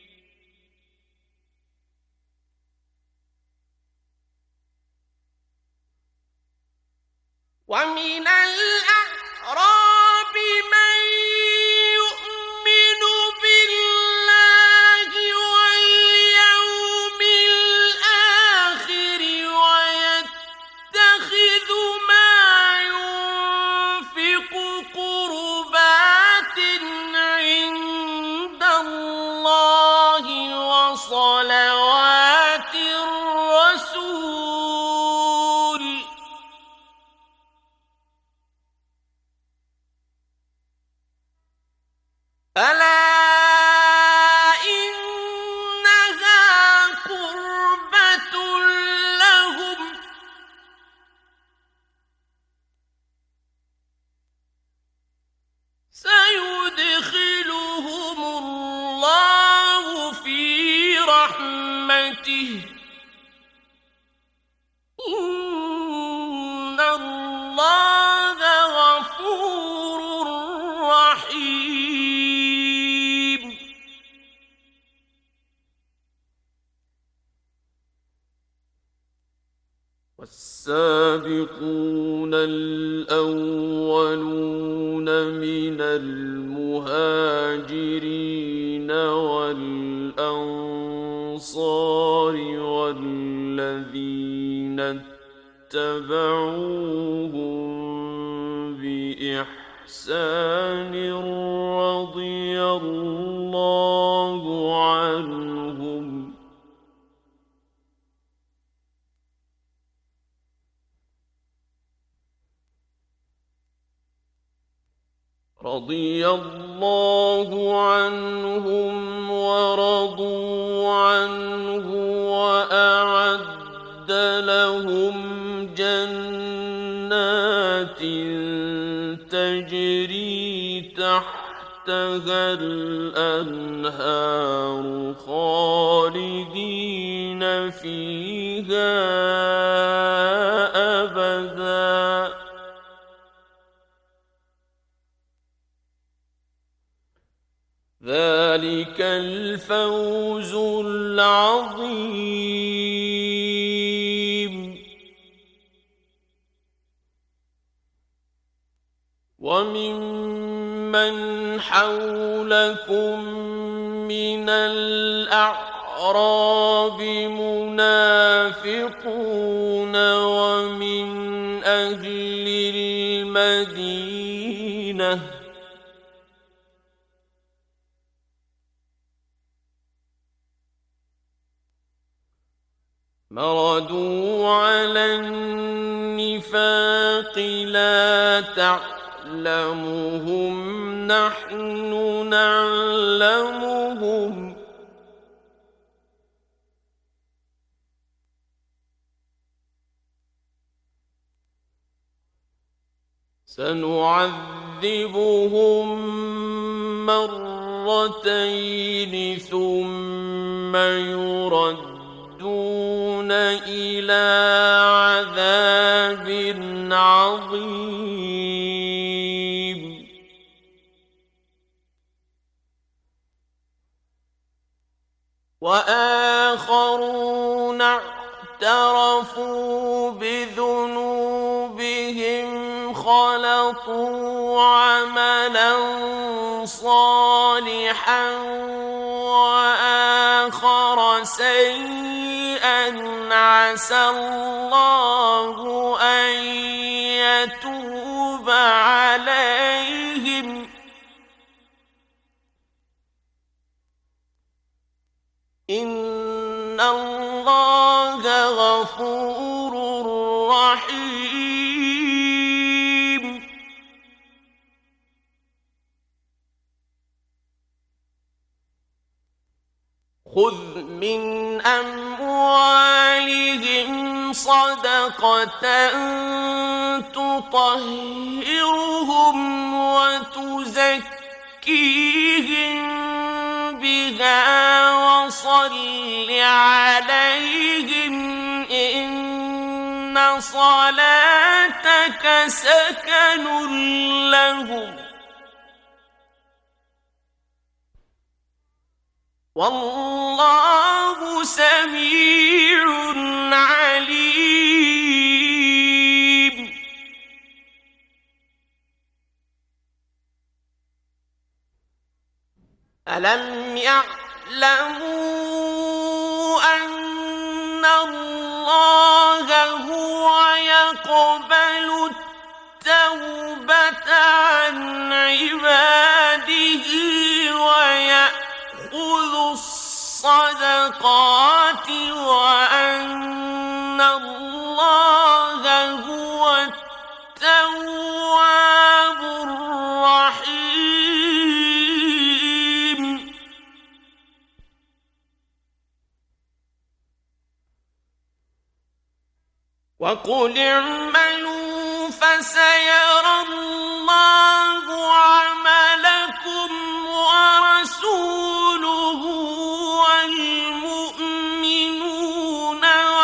ومن الأعراب من يؤمن بالله واليوم الآخر ويتخذ ما ينفق قربات عند الله وصلوات الرسول ألا إنها قربة لهم سيدخلهم الله في رحمته إن الله غفور رحيم. والسابقون الأولون من المهاجرين والأنصار والذين اتبعوهم بإحسان رضي الله عنهم رضي الله عنهم ورضوا عنه وأعد لهم جنات تجري تحتها الأنهار خالدين فيها أبدا ذلك الفوز العظيم. وممن حولكم من الأعراب منافقون ومن أهل المدينة مردوا على النفاق لا تعلمون يعلمهم نحن نعلمهم سنعذبهم مرتين ثم يردون إلى عذاب عظيم وآخرون اعترفوا بذنوبهم خلطوا عملا صالحا وآخر سيئا عسى الله أن يتوب عليهم إن الله غفور رحيم خذ من أموالهم صدقة تطهرهم وتزكيهم بها وصل عليهم إن صلاتك سكن لهم والله سميع عليم ألم يعلموا أن الله هو يقبل التوبة عن عباده ويأخذ الصدقات وأن الله هو التواب الرحيم وقل اعملوا فسيرى الله عملكم ورسوله والمؤمنون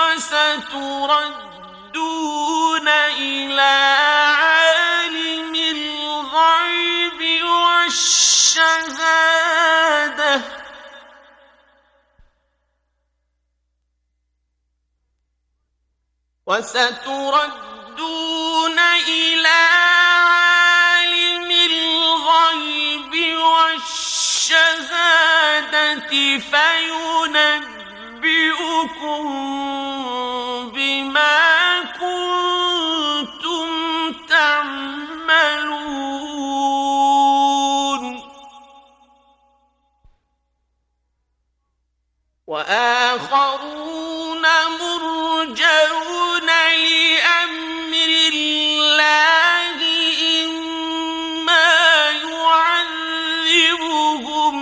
وستردون إلى عالم الغيب والشهادة وستردون إلى عالم الغيب والشهادة فينبئكم بما كنتم تعملون وآخرون مرجون لأمر الله إما يعذبهم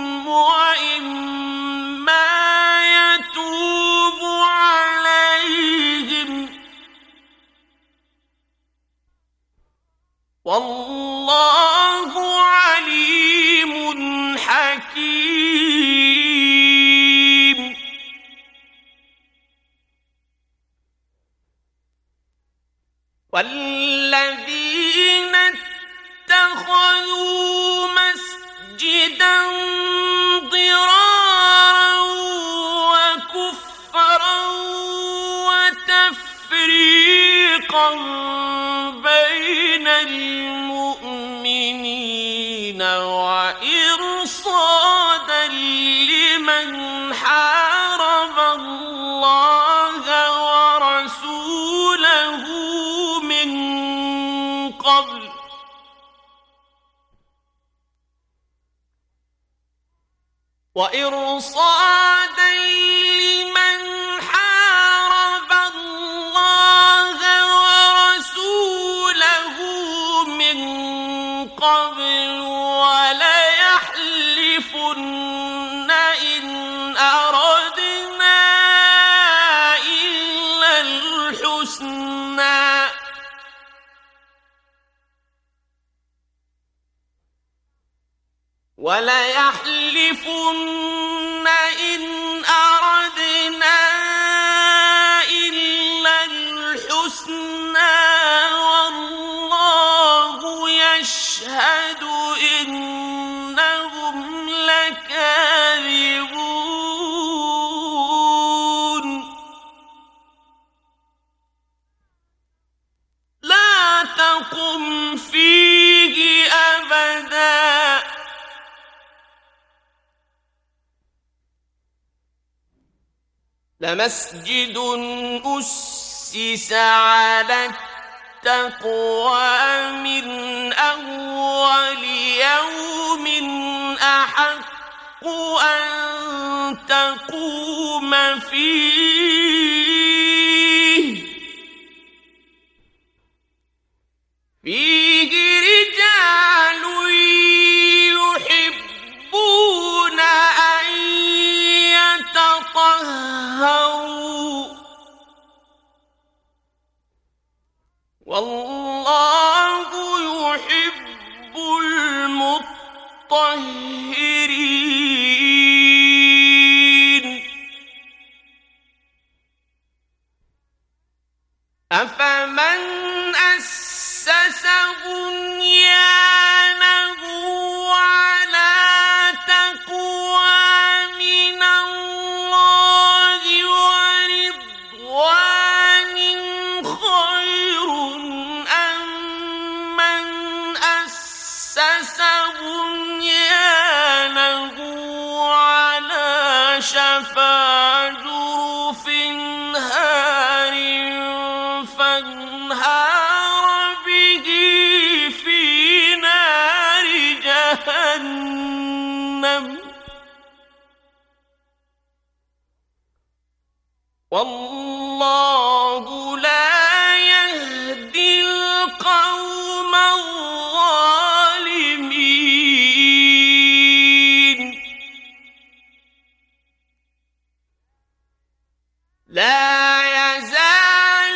وإما يتوب عليهم والله عليم حكيم والذين اتخذوا مسجدا ضرارا وكفرا وتفريقا بين المؤمنين وإرصادا لمن حارب الله ورسوله من قبل وإرصادا لمن حارب الله ورسوله من وَلَيَحْلِفُنَّ إِنْ أَرَدْنَا إِلَّا الْحُسْنَىٰ وَاللَّهُ يَشْهَدُ إِنَّهُمْ لَكَاذِبُونَ لَا تَقُمْ فِيهِ أَبَدًا لَمَسْجِدٌ أُسِّسَ عَلَى التَّقْوَىٰ مِنْ أَوَّلِ يَوْمٍ أَحَقُّ أَن تَقُومَ فِيهِ فِيهِ رِجَالٌ يُحِبُّونَ أَن يَتَطَهَّرُوا وَاللَّهُ يُحِبُّ الْمُطَهِّرِينَ أَفَمَنْ أَسَّسَ بُنْيَانَهُ عَلَىٰ تَقْوَىٰ مِنَ اللَّهِ وَرِضْوَانٍ خَيْرٌ أَم مَّنْ أَسَّسَ بُنْيَانَهُ عَلَىٰ شَفَا جُرُفٍ هَارٍ فَانْهَارَ بِهِ فِي نَارِ جَهَنَّمَ وَاللَّهُ لَا يَهْدِي الْقَوْمَ الظَّالِمِينَ لَا يَزَالُ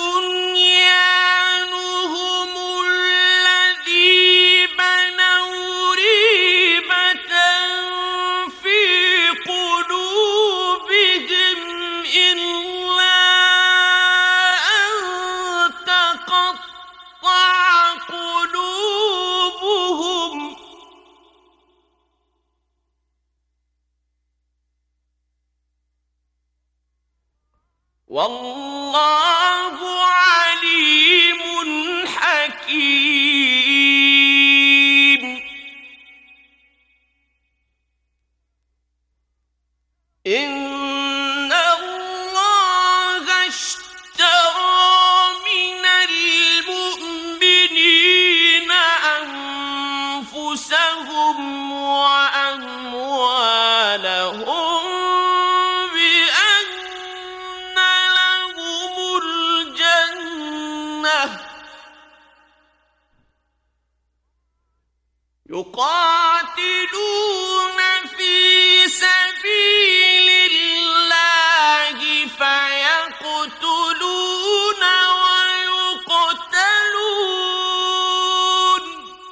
بُنْيَانُهُمُ الَّذِي بَنَوْا رِيبَةً فِي قُلُوبِهِمْ إِلَّا أَن تَقَطَّعَ قُلُوبُهُمْ وَاللَّهُ عَلِيمٌ حَكِيمٌ إِنَّ اللَّهَ اشْتَرَىٰ مِنَ الْمُؤْمِنِينَ أَنفُسَهُمْ وَأَمْوَالَهُم بِأَنَّ لَهُمُ الْجَنَّةَ يُقَاتِلُونَ فِي سَبِيلِ اللَّهِ فَيَقْتُلُونَ وَيُقْتَلُونَ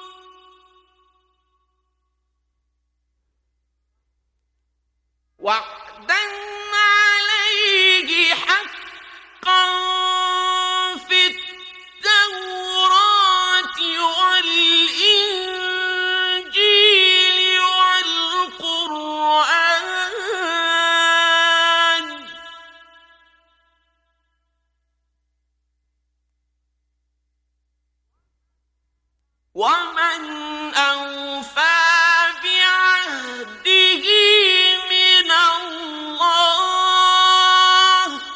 وَعْدًا عَلَيْهِ حَقًّا فِي التَّوْرَاةِ وَالْإِنجِيلِ وَالْقُرْآنِ وَمَنْ أَوْفَىٰ بِعَهْدِهِ مِنَ اللَّهِ ۚ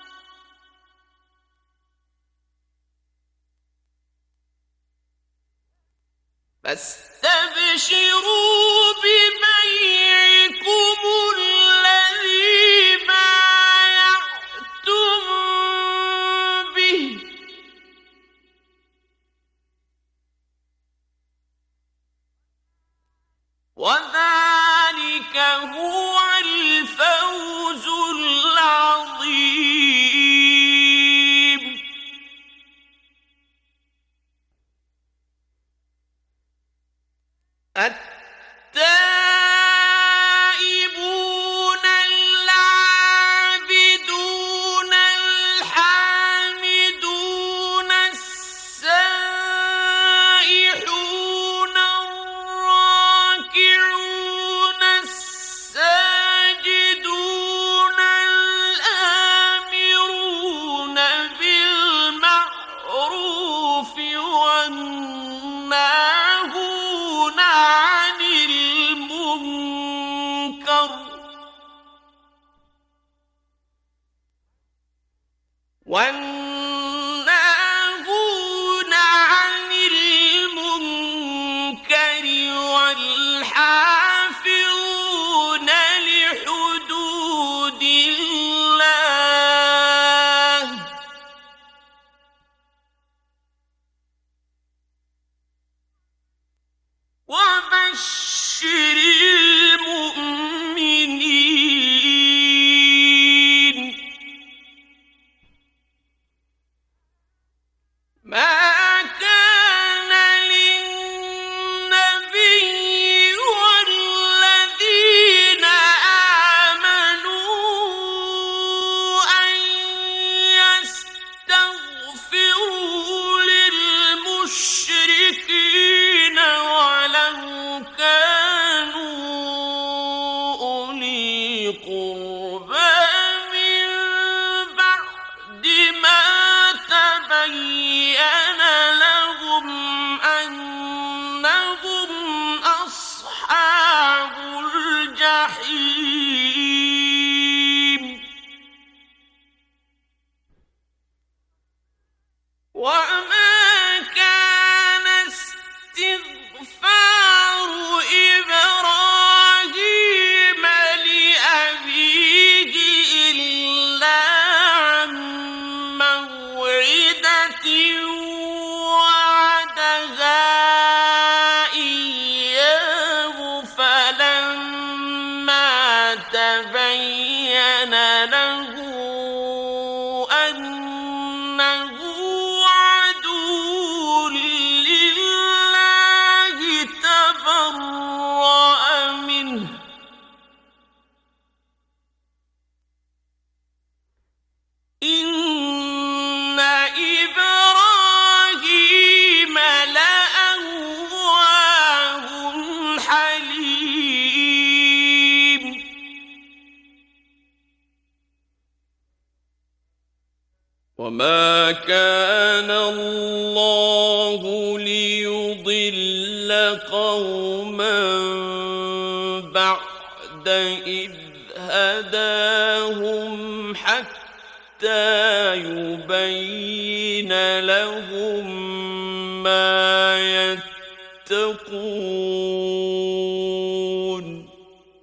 فَاسْتَبْشِرُوا بِبَيْعِكُمُ الَّذِي بَايَعْتُم بِهِ ۚ وَذَٰلِكَ هُوَ الْفَوْزُ الْعَظِيمُ التَّائِبُونَ وبشر المؤمنين ما كان للنبي والذين آمنوا أن يستغفروا للمشركين ولو كانوا أولي قربى من بعد ما تبين لهم أنهم أصحاب الجحيم وما كان استغفار إبراهيم لأبيه إلا عن موعدة وعدها إياه فلما تبين له أنه عدو لله تبرأ منه إن إبراهيم لأواه حليم وما كان الله ليضل قوما بعد إذ هداهم حتى يبين لهم ما يتقون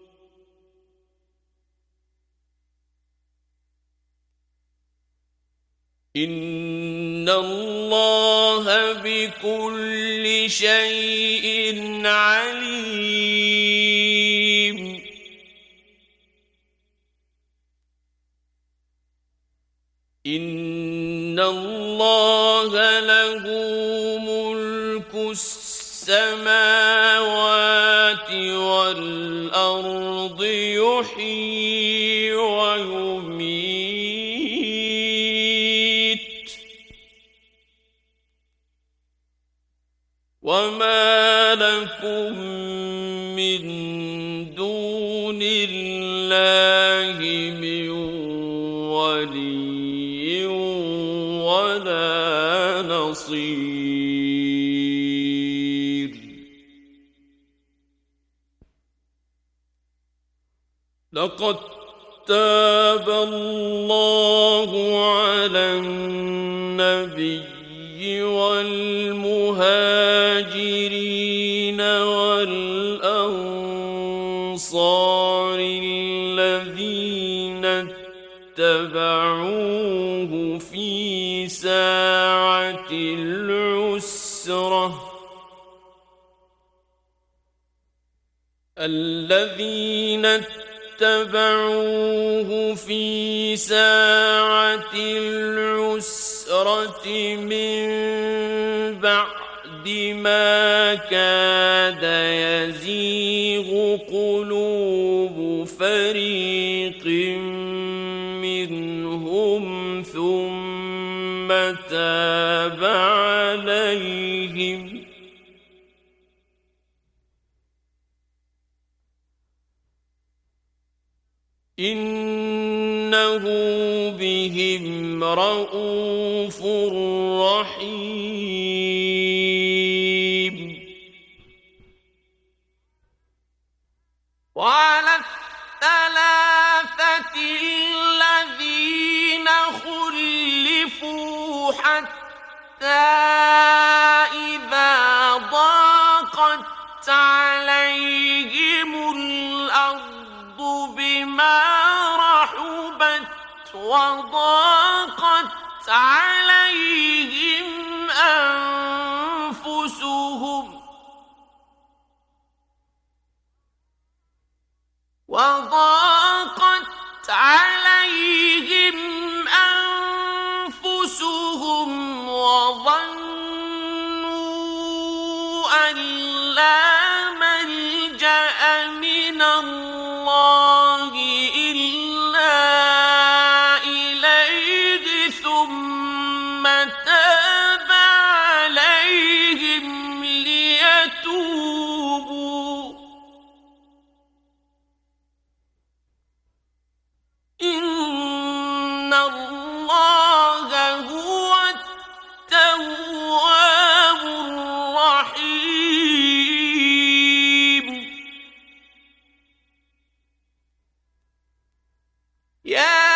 إن الله بكل شيء عليم إن الله له ملك السماوات والأرض يحيي ويميت وما لكم من دون الله من ولي ولا نصير لقد تاب الله على النبي والمهاجرين والأنصار الذين اتبعوه في ساعة العسرة الذين اتبعوه في ساعة العسرة من بعد ما كاد يزيغ قلوب فريق منهم ثم تاب عليهم إنه بهم رءوف رحيم وعلى الثلاثة الذين خلفوا حتى إذا ضاقت عليهم الأرض بما رحبت وضاقت عليهم أنفسهم أن لا ملجأ من الله إلا إليه ثم تاب عليهم ليتوبوا إن الله هو التواب الرحيم يا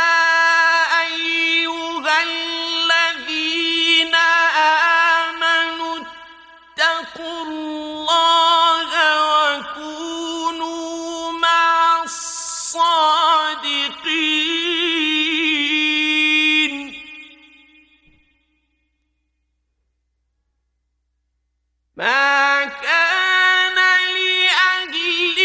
أيها الذين آمنوا اتقوا الله وكونوا مع الصادقين ما كان لأهل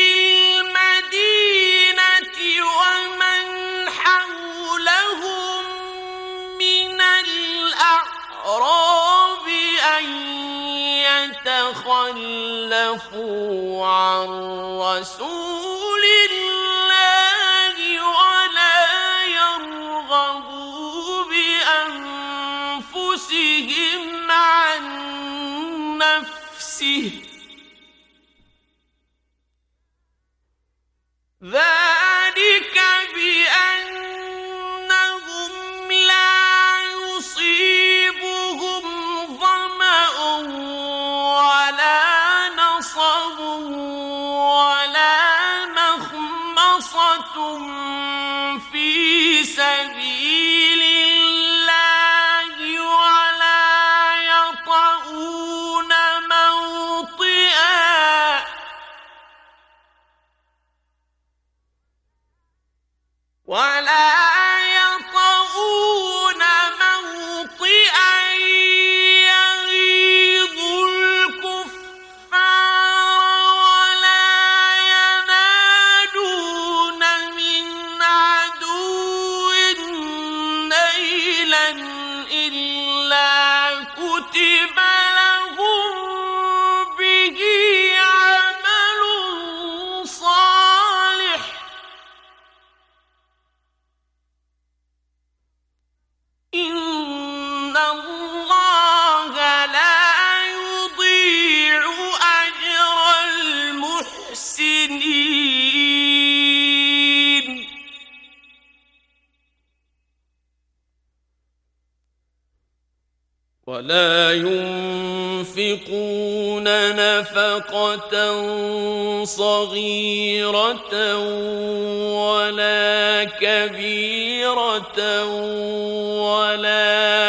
المدينة ومن حولهم من الأعراب أن يتخلفوا عن رسول الله ولا يرغبوا بأنفسهم عن نفسه ذلك بأنهم لا يصيبهم ظمأ ولا نصب ولا مخمصة في سبيل الله ولا يطؤون موطئا ولا يطؤون موطئا يغيظ الكفار ولا ينالون من عدو نيلا إلا كتب لهم به عمل صالح إن الله لا يضيع أجر المحسنين ولا ينفقون نفقة صغيرة ولا كبيرة ولا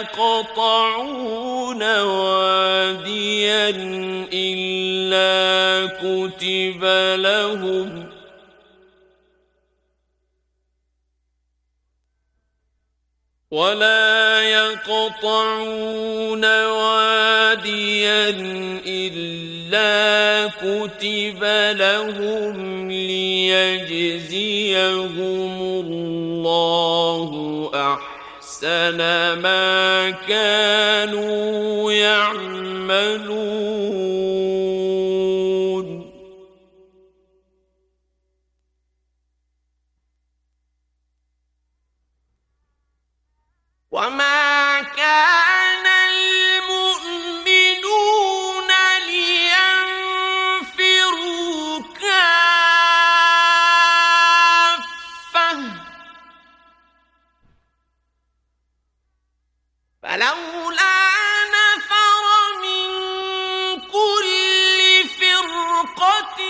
يقطعون واديا إلا كتب لهم ولا يقطعون واديا إلا كتب لهم ليجزيهم الله أحسن ما كانوا يعملون وما كان المؤمنون لينفروا كافة فلولا نفر من كل فرقة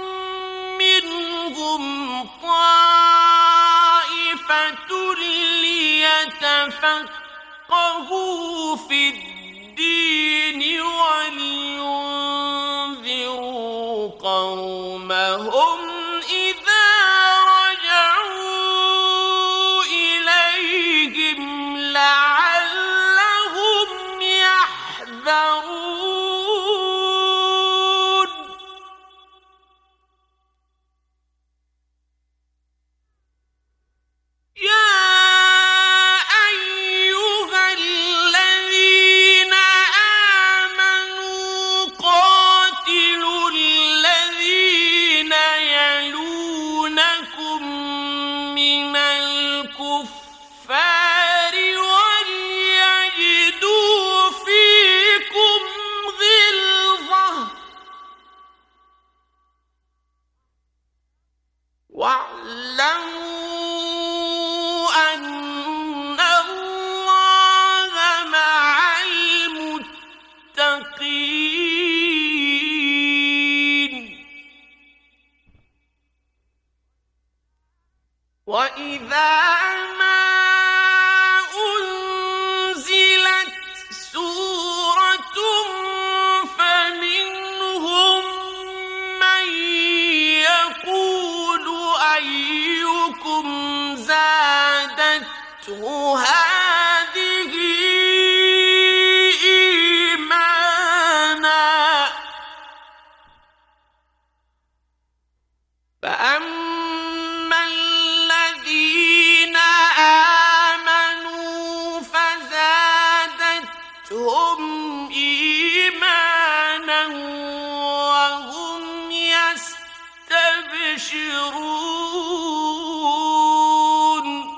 منهم طائفة ليتفقهوا في الدين ولينذروا قومهم إذا رجعوا إليهم لعلهم يحذرون يا أيها الذين زادتهم إيمانا وهم يستبشرون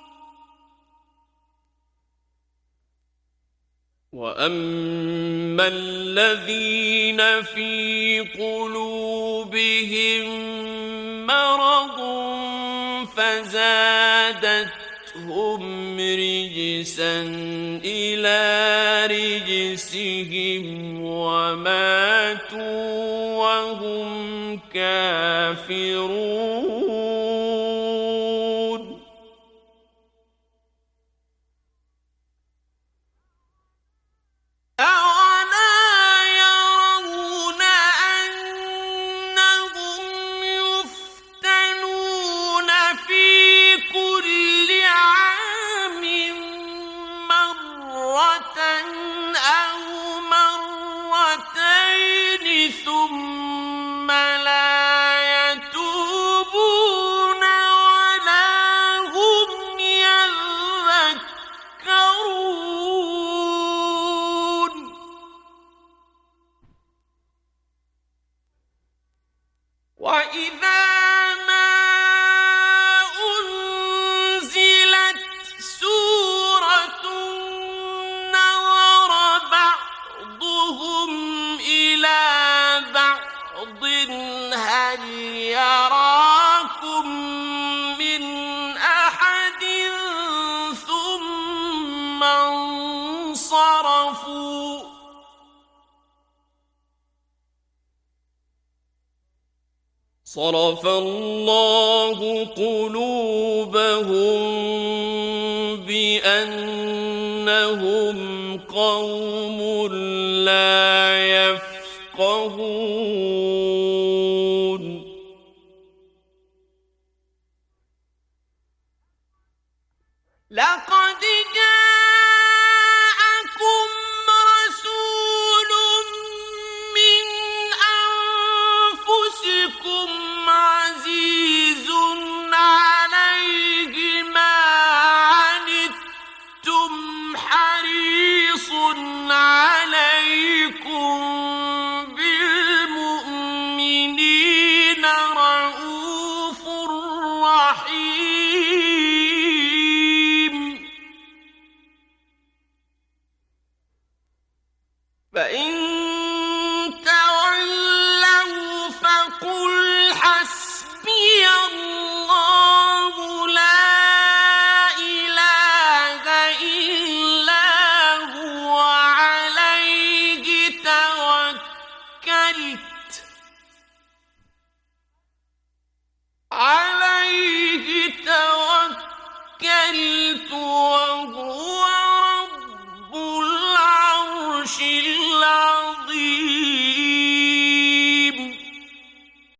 وأما الذين في قلوبهم مرض فزادتهم رجسا إلى رجسهم وماتوا وهم كافرون أولا يرون أنهم يفتنون في كل عام مرة أو مرتين ثم لا يتوبون ولا هم يذكرون وإذا ما أنزلت سورة نظر بعضهم إلى بعض هل يراكم من أحد ثم انصرفوا صرف الله قلوبهم بأنهم قوم لا يفقهون لقد جاءكم رسول من أنفسكم عزيز عليه ما عنتم حريص عليكم بالمؤمنين رءوف رحيم فإن تولوا فقل حسبي الله لا إله إلا هو عليه توكلت عليه توكلت